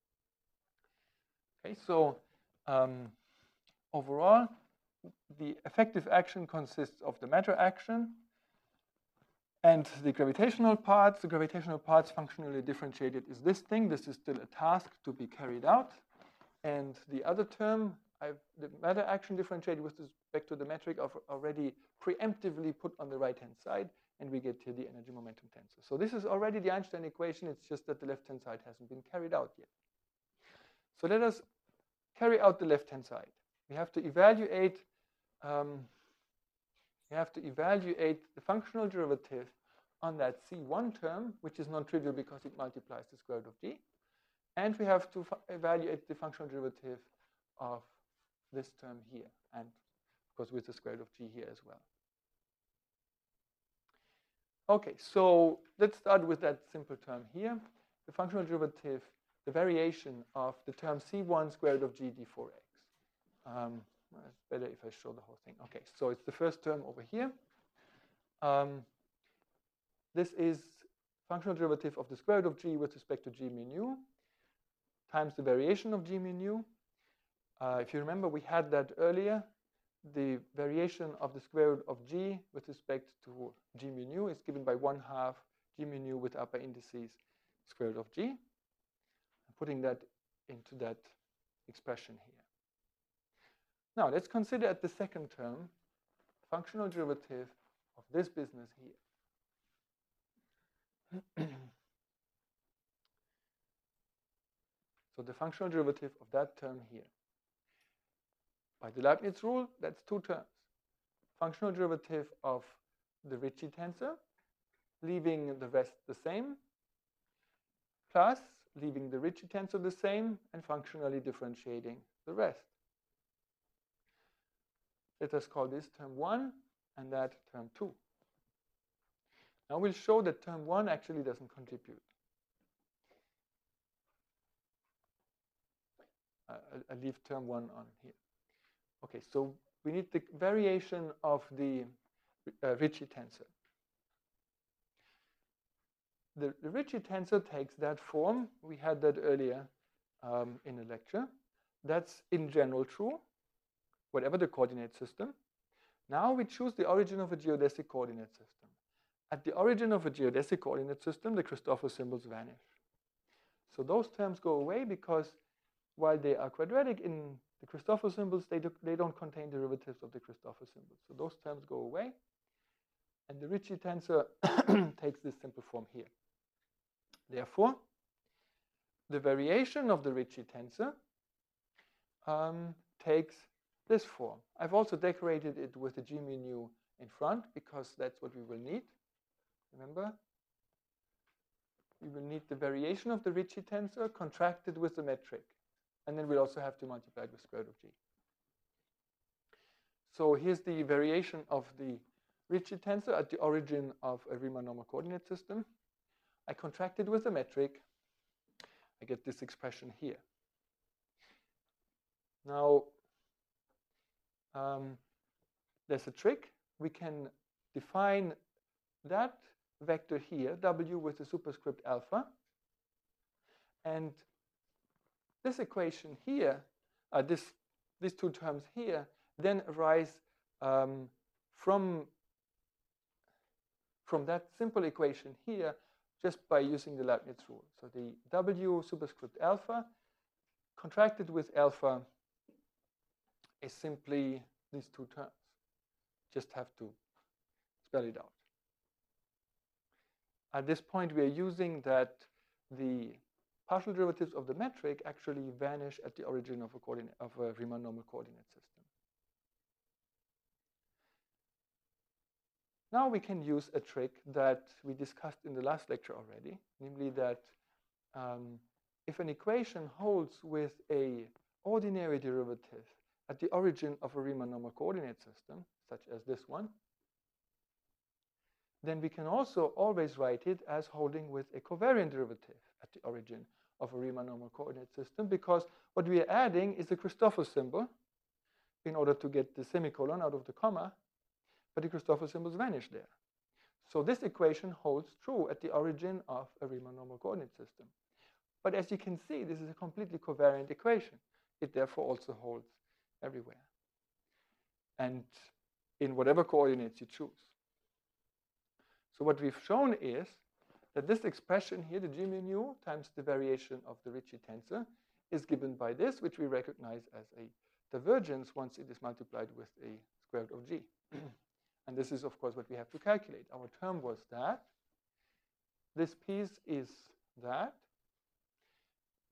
Okay, so um, overall, the effective action consists of the matter action and the gravitational parts. The gravitational parts functionally differentiated is this thing. This is still a task to be carried out. And the other term, I've, the matter action differentiated with respect to the metric, I've already preemptively put on the right-hand side, and we get here the energy momentum tensor. So this is already the Einstein equation. It's just that the left-hand side hasn't been carried out yet. So let us carry out the left-hand side. We have to evaluate um, we have to evaluate the functional derivative on that C one term, which is non-trivial because it multiplies the square root of g. And we have to evaluate the functional derivative of this term here, and of course with the square root of g here as well. Okay, so let's start with that simple term here. The functional derivative, the variation of the term C one square root of g d four x. Um, well, it's better if I show the whole thing. Okay, so it's the first term over here. Um, this is functional derivative of the square root of g with respect to g mu nu times the variation of g mu nu. Uh, if you remember, we had that earlier. The variation of the square root of g with respect to g mu nu is given by one half g mu nu with upper indices square root of g. I'm putting that into that expression here. Now let's consider at the second term functional derivative of this business here. So the functional derivative of that term here. By the Leibniz rule, that's two terms. Functional derivative of the Ricci tensor, leaving the rest the same, plus leaving the Ricci tensor the same and functionally differentiating the rest. Let us call this term one and that term two. Now we'll show that term one actually doesn't contribute. Uh, I'll leave term one on here. Okay, so we need the variation of the uh, Ricci tensor. The, the Ricci tensor takes that form. We had that earlier um, in a lecture. That's in general true, whatever the coordinate system. Now we choose the origin of a geodesic coordinate system. At the origin of a geodesic coordinate system, the Christoffel symbols vanish. So those terms go away because while they are quadratic in the Christoffel symbols, they, do, they don't contain derivatives of the Christoffel symbols. So those terms go away. And the Ricci tensor takes this simple form here. Therefore, the variation of the Ricci tensor um, takes this form. I've also decorated it with a g mu nu in front because that's what we will need. Remember? We will need the variation of the Ricci tensor contracted with the metric. And then we'll also have to multiply it with square root of g. So here's the variation of the Ricci tensor at the origin of a Riemann normal coordinate system. I contract it with a metric. I get this expression here. Now, um, there's a trick. We can define that vector here, w with the superscript alpha. And this equation here, uh, this, these two terms here, then arise um, from, from that simple equation here just by using the Leibniz rule. So the w superscript alpha contracted with alpha is simply these two terms. Just have to spell it out. At this point, we are using that the partial derivatives of the metric actually vanish at the origin of a, coordinate, of a Riemann normal coordinate system. Now we can use a trick that we discussed in the last lecture already, namely that um, if an equation holds with a ordinary derivative at the origin of a Riemann normal coordinate system, such as this one, then we can also always write it as holding with a covariant derivative at the origin of a Riemann normal coordinate system, because what we are adding is a Christoffel symbol in order to get the semicolon out of the comma, but the Christoffel symbols vanish there. So this equation holds true at the origin of a Riemann normal coordinate system. But as you can see, this is a completely covariant equation. It therefore also holds everywhere, and in whatever coordinates you choose. So what we've shown is that this expression here, the g mu nu times the variation of the Ricci tensor, is given by this, which we recognize as a divergence once it is multiplied with a square root of g. And this is, of course, what we have to calculate. Our term was that. This piece is that.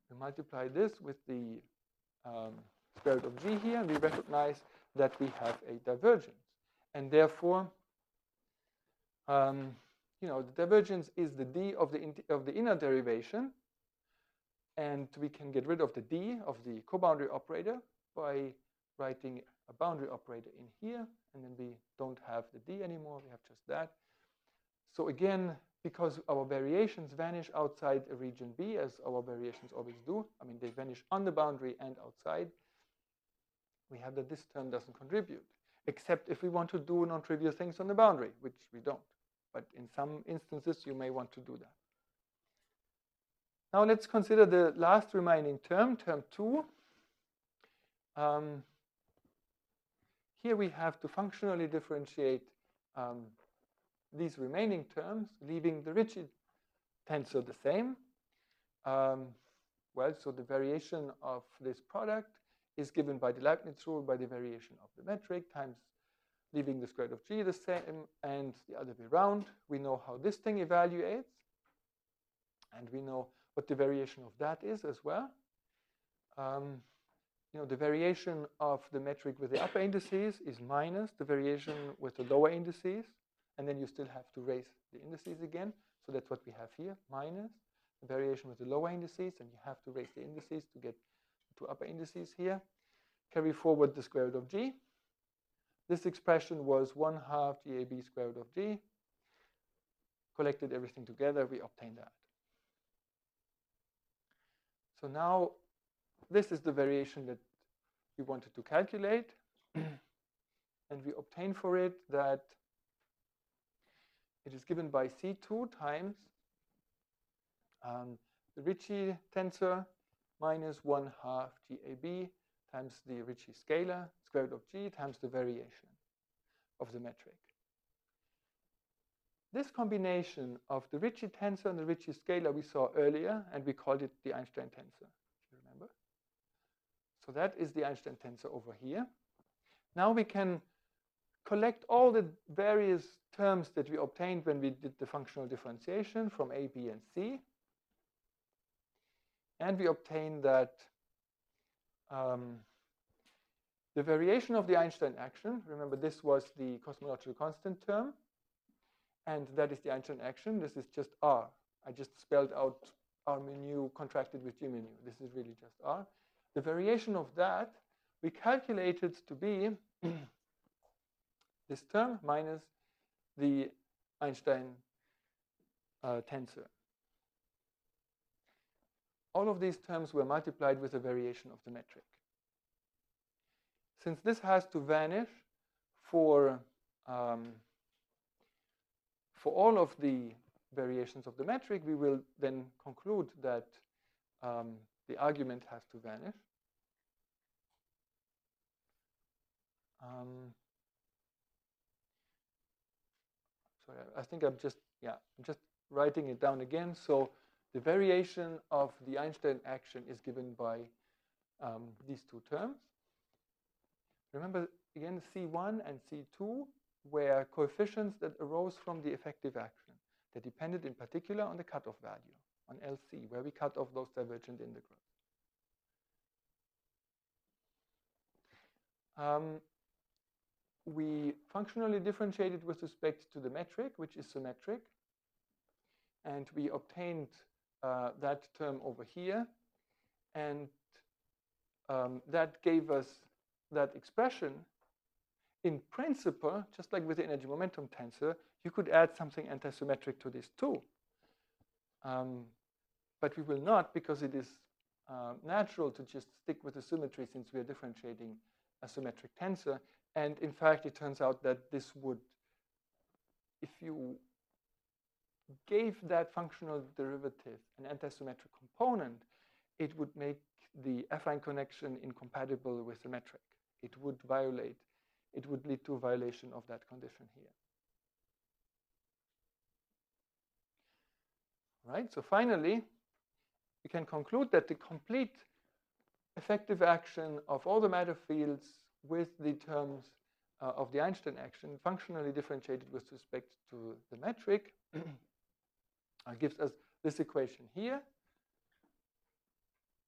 We multiply this with the um, square root of g here, and we recognize that we have a divergence. And therefore, um, you know, the divergence is the d of the, of the inner derivation, and we can get rid of the d of the coboundary operator by writing a boundary operator in here, and then we don't have the d anymore, we have just that. So again, because our variations vanish outside a region B, as our variations always do, I mean, they vanish on the boundary and outside, we have that this term doesn't contribute, except if we want to do non-trivial things on the boundary, which we don't. But in some instances, you may want to do that. Now let's consider the last remaining term, term two. Um, here we have to functionally differentiate um, these remaining terms, leaving the Ricci tensor the same. Um, well, so the variation of this product is given by the Leibniz rule by the variation of the metric times leaving the square root of g the same and the other way around. We know how this thing evaluates, and we know what the variation of that is as well. Um, you know, the variation of the metric with the upper indices is minus the variation with the lower indices, and then you still have to raise the indices again. So that's what we have here, minus the variation with the lower indices, and you have to raise the indices to get to upper indices here. Carry forward the square root of g. This expression was one half G A B square root of g. Collected everything together, we obtained that. So now this is the variation that we wanted to calculate. And we obtain for it that it is given by C two times um, the Ricci tensor minus one half G A B times the Ricci scalar, square root of g, times the variation of the metric. This combination of the Ricci tensor and the Ricci scalar we saw earlier, and we called it the Einstein tensor, if you remember. So that is the Einstein tensor over here. Now we can collect all the various terms that we obtained when we did the functional differentiation from A, B, and C. And we obtain that um, the variation of the Einstein action, remember this was the cosmological constant term, and that is the Einstein action. This is just R. I just spelled out R mu contracted with G mu. This is really just R. The variation of that we calculated to be this term minus the Einstein uh, tensor. All of these terms were multiplied with a variation of the metric. Since this has to vanish for, um, for all of the variations of the metric, we will then conclude that um, the argument has to vanish. Um, sorry, I think I'm just, yeah, I'm just writing it down again. So the variation of the Einstein action is given by um, these two terms. Remember, again, C one and C two were coefficients that arose from the effective action that depended in particular on the cutoff value, on L C, where we cut off those divergent integrals. Um, we functionally differentiated with respect to the metric, which is symmetric. And we obtained uh, that term over here. And um, that gave us that expression. In principle, just like with the energy momentum tensor, you could add something antisymmetric to this too. Um, but we will not, because it is uh, natural to just stick with the symmetry since we are differentiating a symmetric tensor. And in fact, it turns out that this would, if you gave that functional derivative an antisymmetric component, it would make the affine connection incompatible with the metric. It would violate, it would lead to a violation of that condition here. Right? So finally, we can conclude that the complete effective action of all the matter fields with the terms uh, of the Einstein action functionally differentiated with respect to the metric uh, gives us this equation here.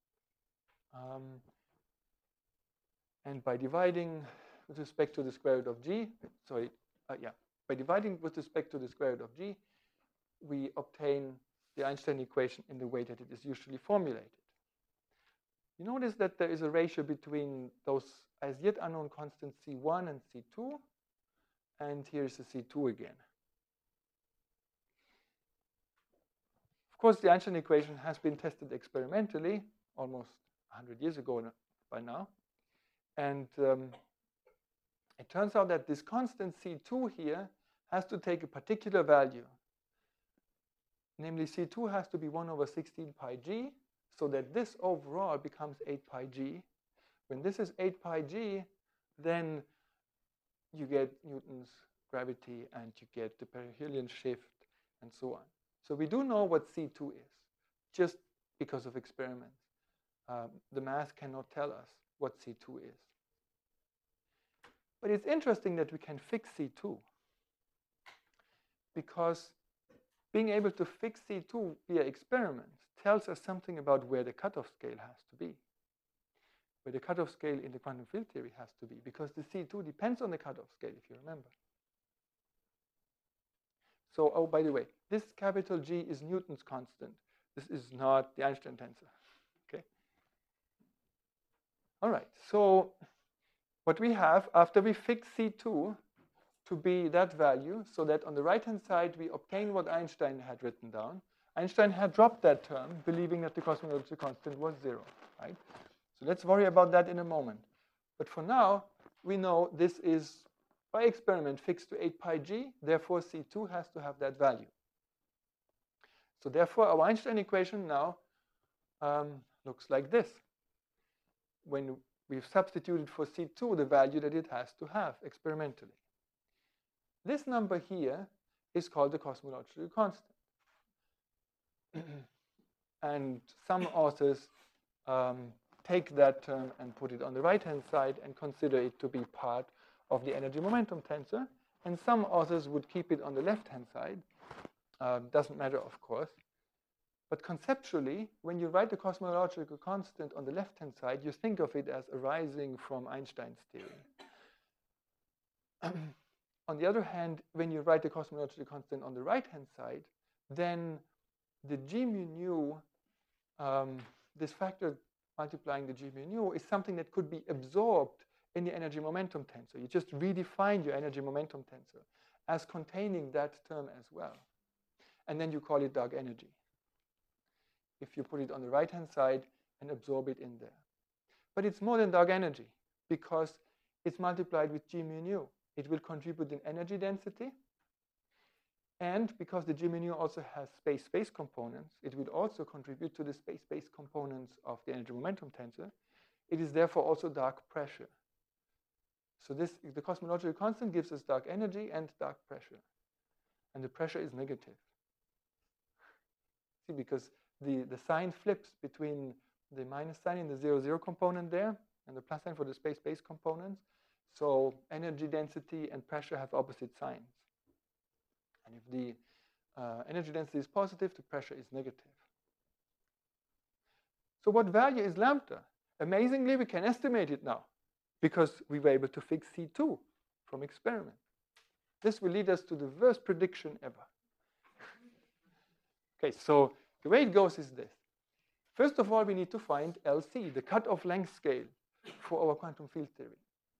Um, and by dividing with respect to the square root of g, sorry, uh, yeah, by dividing with respect to the square root of g, we obtain the Einstein equation in the way that it is usually formulated. You notice that there is a ratio between those as yet unknown constants C one and C two, and here's the C two again. Of course, the Einstein equation has been tested experimentally almost one hundred years ago by now. And um, it turns out that this constant C two here has to take a particular value. Namely, C two has to be one over sixteen pi g, so that this overall becomes eight pi g. When this is eight pi g, then you get Newton's gravity and you get the perihelion shift and so on. So we do know what C two is, just because of experiments. Um, the math cannot tell us what C two is. But it's interesting that we can fix C two, because being able to fix C two via experiments tells us something about where the cutoff scale has to be, where the cutoff scale in the quantum field theory has to be, because the C two depends on the cutoff scale, if you remember. So, oh, by the way, this capital G is Newton's constant. This is not the Einstein tensor, okay? All right, so what we have, after we fix C two to be that value, so that on the right-hand side we obtain what Einstein had written down. Einstein had dropped that term, believing that the cosmological constant was zero, right? So let's worry about that in a moment. But for now, we know this is, by experiment, fixed to eight pi g. Therefore, C two has to have that value. So therefore, our Einstein equation now um, looks like this, when we've substituted for C two the value that it has to have experimentally. This number here is called the cosmological constant. And some authors um, take that term and put it on the right-hand side and consider it to be part of the energy momentum tensor. And some authors would keep it on the left-hand side. Um, doesn't matter, of course. But conceptually, when you write the cosmological constant on the left-hand side, you think of it as arising from Einstein's theory. On the other hand, when you write the cosmological constant on the right-hand side, then the g mu nu, um, this factor multiplying the g mu nu, is something that could be absorbed in the energy momentum tensor. You just redefine your energy momentum tensor as containing that term as well. And then you call it dark energy, if you put it on the right-hand side and absorb it in there. But it's more than dark energy, because it's multiplied with g mu nu. It will contribute in energy density. And because the g mu nu also has space-space components, it will also contribute to the space-space components of the energy momentum tensor. It is therefore also dark pressure. So this, the cosmological constant gives us dark energy and dark pressure. And the pressure is negative. See, because the, the sign flips between the minus sign in the zero, zero component there and the plus sign for the space-space components. So energy density and pressure have opposite signs. And if the uh, energy density is positive, the pressure is negative. So what value is lambda? Amazingly, we can estimate it now, because we were able to fix C two from experiment. This will lead us to the worst prediction ever. Okay, so the way it goes is this. First of all, we need to find L C, the cutoff length scale for our quantum field theory.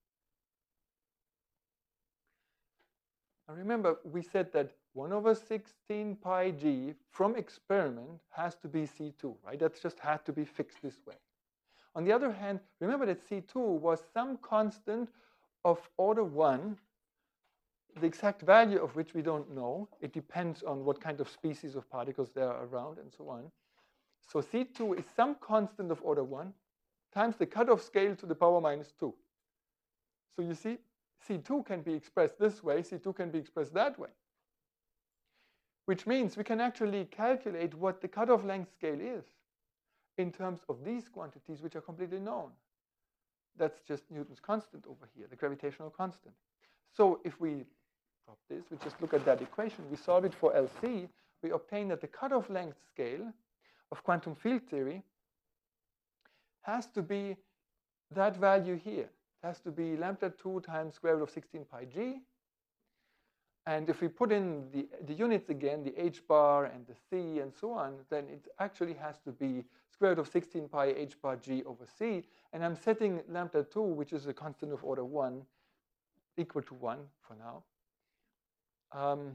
Now remember, we said that one over sixteen pi g from experiment has to be C two, right? That just had to be fixed this way. On the other hand, remember that C two was some constant of order one, the exact value of which we don't know. It depends on what kind of species of particles there are around and so on. So C two is some constant of order one times the cutoff scale to the power minus two. So you see, C two can be expressed this way, C two can be expressed that way. Which means we can actually calculate what the cutoff length scale is in terms of these quantities, which are completely known. That's just Newton's constant over here, the gravitational constant. So if we drop this, we just look at that equation, we solve it for L C, we obtain that the cutoff length scale of quantum field theory has to be that value here. It has to be lambda two times square root of sixteen pi g. And if we put in the, the units again, the h bar and the c and so on, then it actually has to be square root of sixteen pi h bar g over c. And I'm setting lambda two, which is a constant of order one, equal to one for now. Um,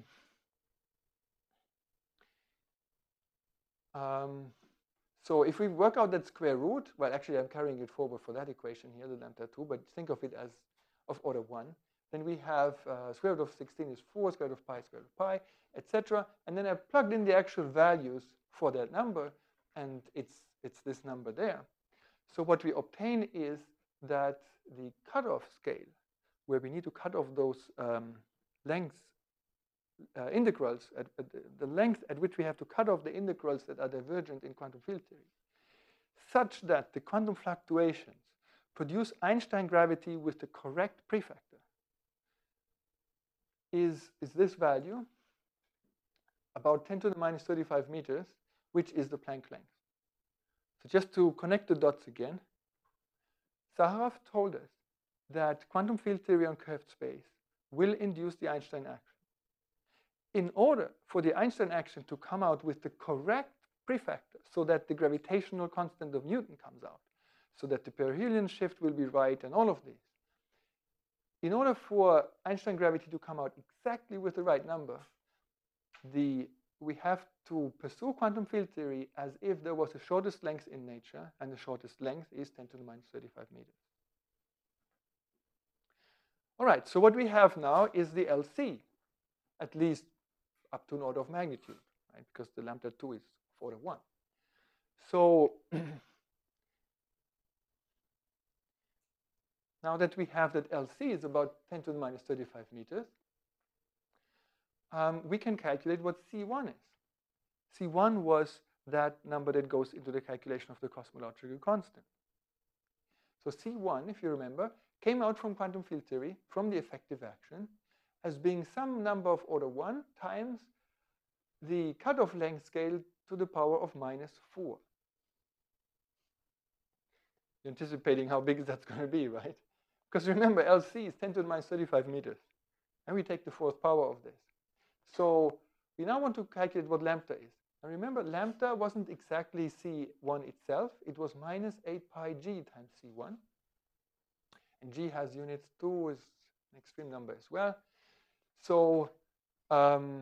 um, so if we work out that square root, well, actually, I'm carrying it forward for that equation here, the lambda two, but think of it as of order one. Then we have uh, square root of sixteen is four, square root of pi, square root of pi, et cetera. And then I've plugged in the actual values for that number, and it's, it's this number there. So what we obtain is that the cutoff scale, where we need to cut off those um, lengths, uh, integrals, at, at the length at which we have to cut off the integrals that are divergent in quantum field theory, such that the quantum fluctuations produce Einstein gravity with the correct prefactor, is, is this value, about ten to the minus thirty-five meters, which is the Planck length. So just to connect the dots again, Zaharoff told us that quantum field theory on curved space will induce the Einstein action. In order for the Einstein action to come out with the correct prefactor, so that the gravitational constant of Newton comes out, so that the perihelion shift will be right and all of these, in order for Einstein gravity to come out exactly with the right number, the, we have to pursue quantum field theory as if there was the shortest length in nature, and the shortest length is ten to the minus thirty-five meters. All right, so what we have now is the L C, at least up to an order of magnitude, right? Because the lambda two is order one. So now that we have that L C is about ten to the minus thirty-five meters, um, we can calculate what C one is. C one was that number that goes into the calculation of the cosmological constant. So C one, if you remember, came out from quantum field theory, from the effective action, as being some number of order one times the cutoff length scale to the power of minus four. You're anticipating how big that's going to be, right? Because remember, L C is ten to the minus thirty-five meters. And we take the fourth power of this. So we now want to calculate what lambda is. And remember, lambda wasn't exactly C one itself. It was minus eight pi g times C one. And g has units. two is an extreme number as well. So um,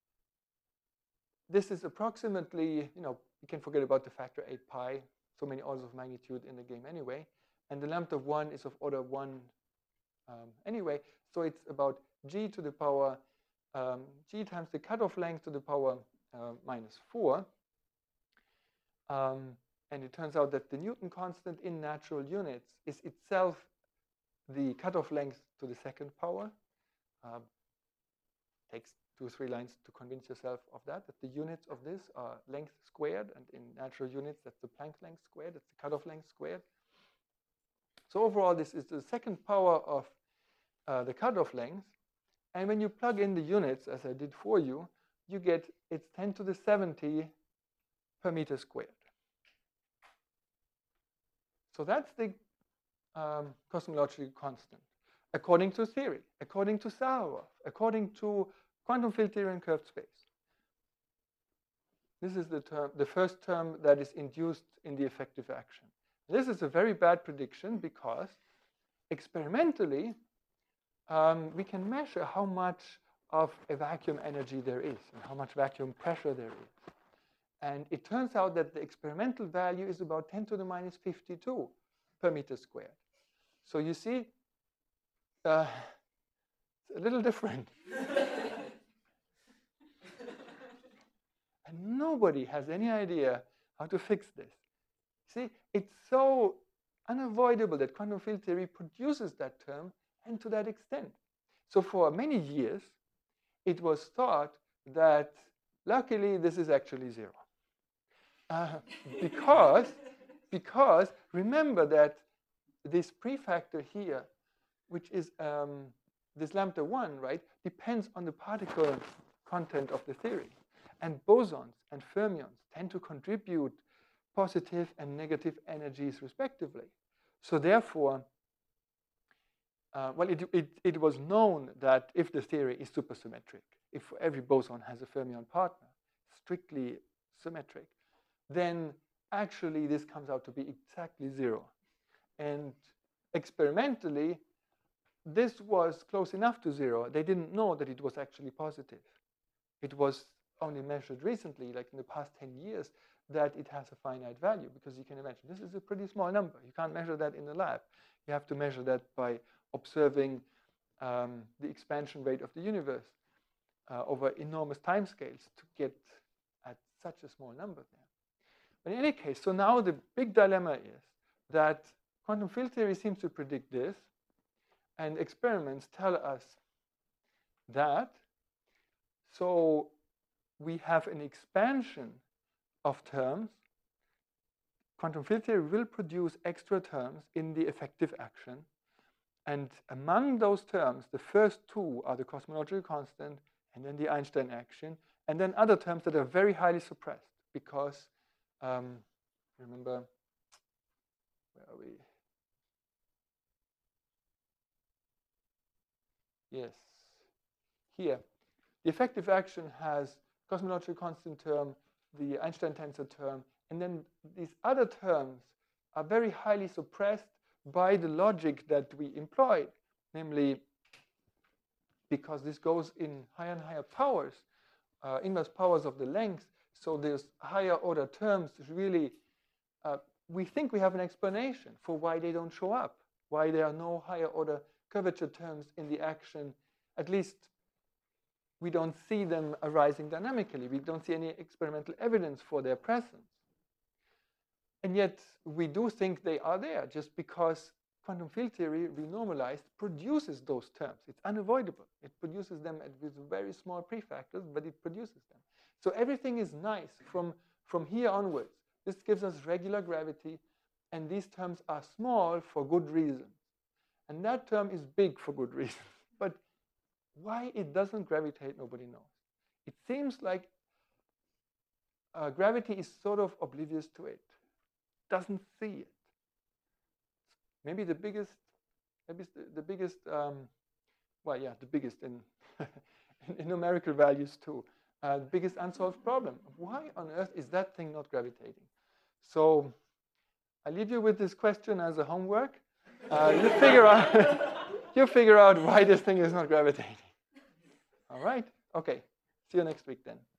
this is approximately, you know, you can forget about the factor eight pi, so many orders of magnitude in the game anyway. And the lambda one is of order one um, anyway. So it's about g to the power, um, g times the cutoff length to the power uh, minus four. Um, and it turns out that the Newton constant in natural units is itself the cutoff length to the second power. Um, takes two or three lines to convince yourself of that, that the units of this are length squared, and in natural units, that's the Planck length squared, that's the cutoff length squared. So overall, this is the second power of uh, the cutoff length. And when you plug in the units, as I did for you, you get it's ten to the seventy per meter squared. So that's the um, cosmological constant, according to theory, according to Zaharoff, according to quantum field theory in curved space. This is the term, the first term that is induced in the effective action. This is a very bad prediction because experimentally, um, we can measure how much of a vacuum energy there is and how much vacuum pressure there is. And it turns out that the experimental value is about ten to the minus fifty-two per meter squared. So you see, uh, it's a little different. And nobody has any idea how to fix this. See, it's so unavoidable that quantum field theory produces that term, and to that extent. So for many years, it was thought that luckily this is actually zero. Uh, because, because remember that this prefactor here, which is um, this lambda one, right, depends on the particle content of the theory. And bosons and fermions tend to contribute positive and negative energies respectively. So therefore, uh, well, it, it, it was known that if the theory is supersymmetric, if every boson has a fermion partner, strictly symmetric, then actually this comes out to be exactly zero. And experimentally, this was close enough to zero. They didn't know that it was actually positive. It was only measured recently, like in the past ten years, that it has a finite value, because you can imagine this is a pretty small number. You can't measure that in the lab. You have to measure that by observing um, the expansion rate of the universe uh, over enormous timescales to get at such a small number there. But in any case, so now the big dilemma is that quantum field theory seems to predict this, and experiments tell us that. So we have an expansion of terms. Quantum field theory will produce extra terms in the effective action. And among those terms, the first two are the cosmological constant and then the Einstein action, and then other terms that are very highly suppressed because, um, remember, where are we? Yes, here. The effective action has cosmological constant term, the Einstein tensor term, and then these other terms are very highly suppressed by the logic that we employed, namely because this goes in higher and higher powers, uh, inverse powers of the length, so there's higher order terms really, uh, we think we have an explanation for why they don't show up, why there are no higher order curvature terms in the action. At least we don't see them arising dynamically. We don't see any experimental evidence for their presence. And yet we do think they are there just because quantum field theory renormalized produces those terms. It's unavoidable. It produces them with very small prefactors, but it produces them. So everything is nice from, from here onwards. This gives us regular gravity, and these terms are small for good reasons. And that term is big for good reasons. But why it doesn't gravitate, nobody knows. It seems like uh, gravity is sort of oblivious to it, doesn't see it. Maybe the biggest, maybe the, the biggest, um, well, yeah, the biggest in, in, in numerical values too. Uh, the biggest unsolved problem. Why on earth is that thing not gravitating? So I leave you with this question as a homework. Uh, you figure out, you figure out why this thing is not gravitating. All right. Okay. See you next week then.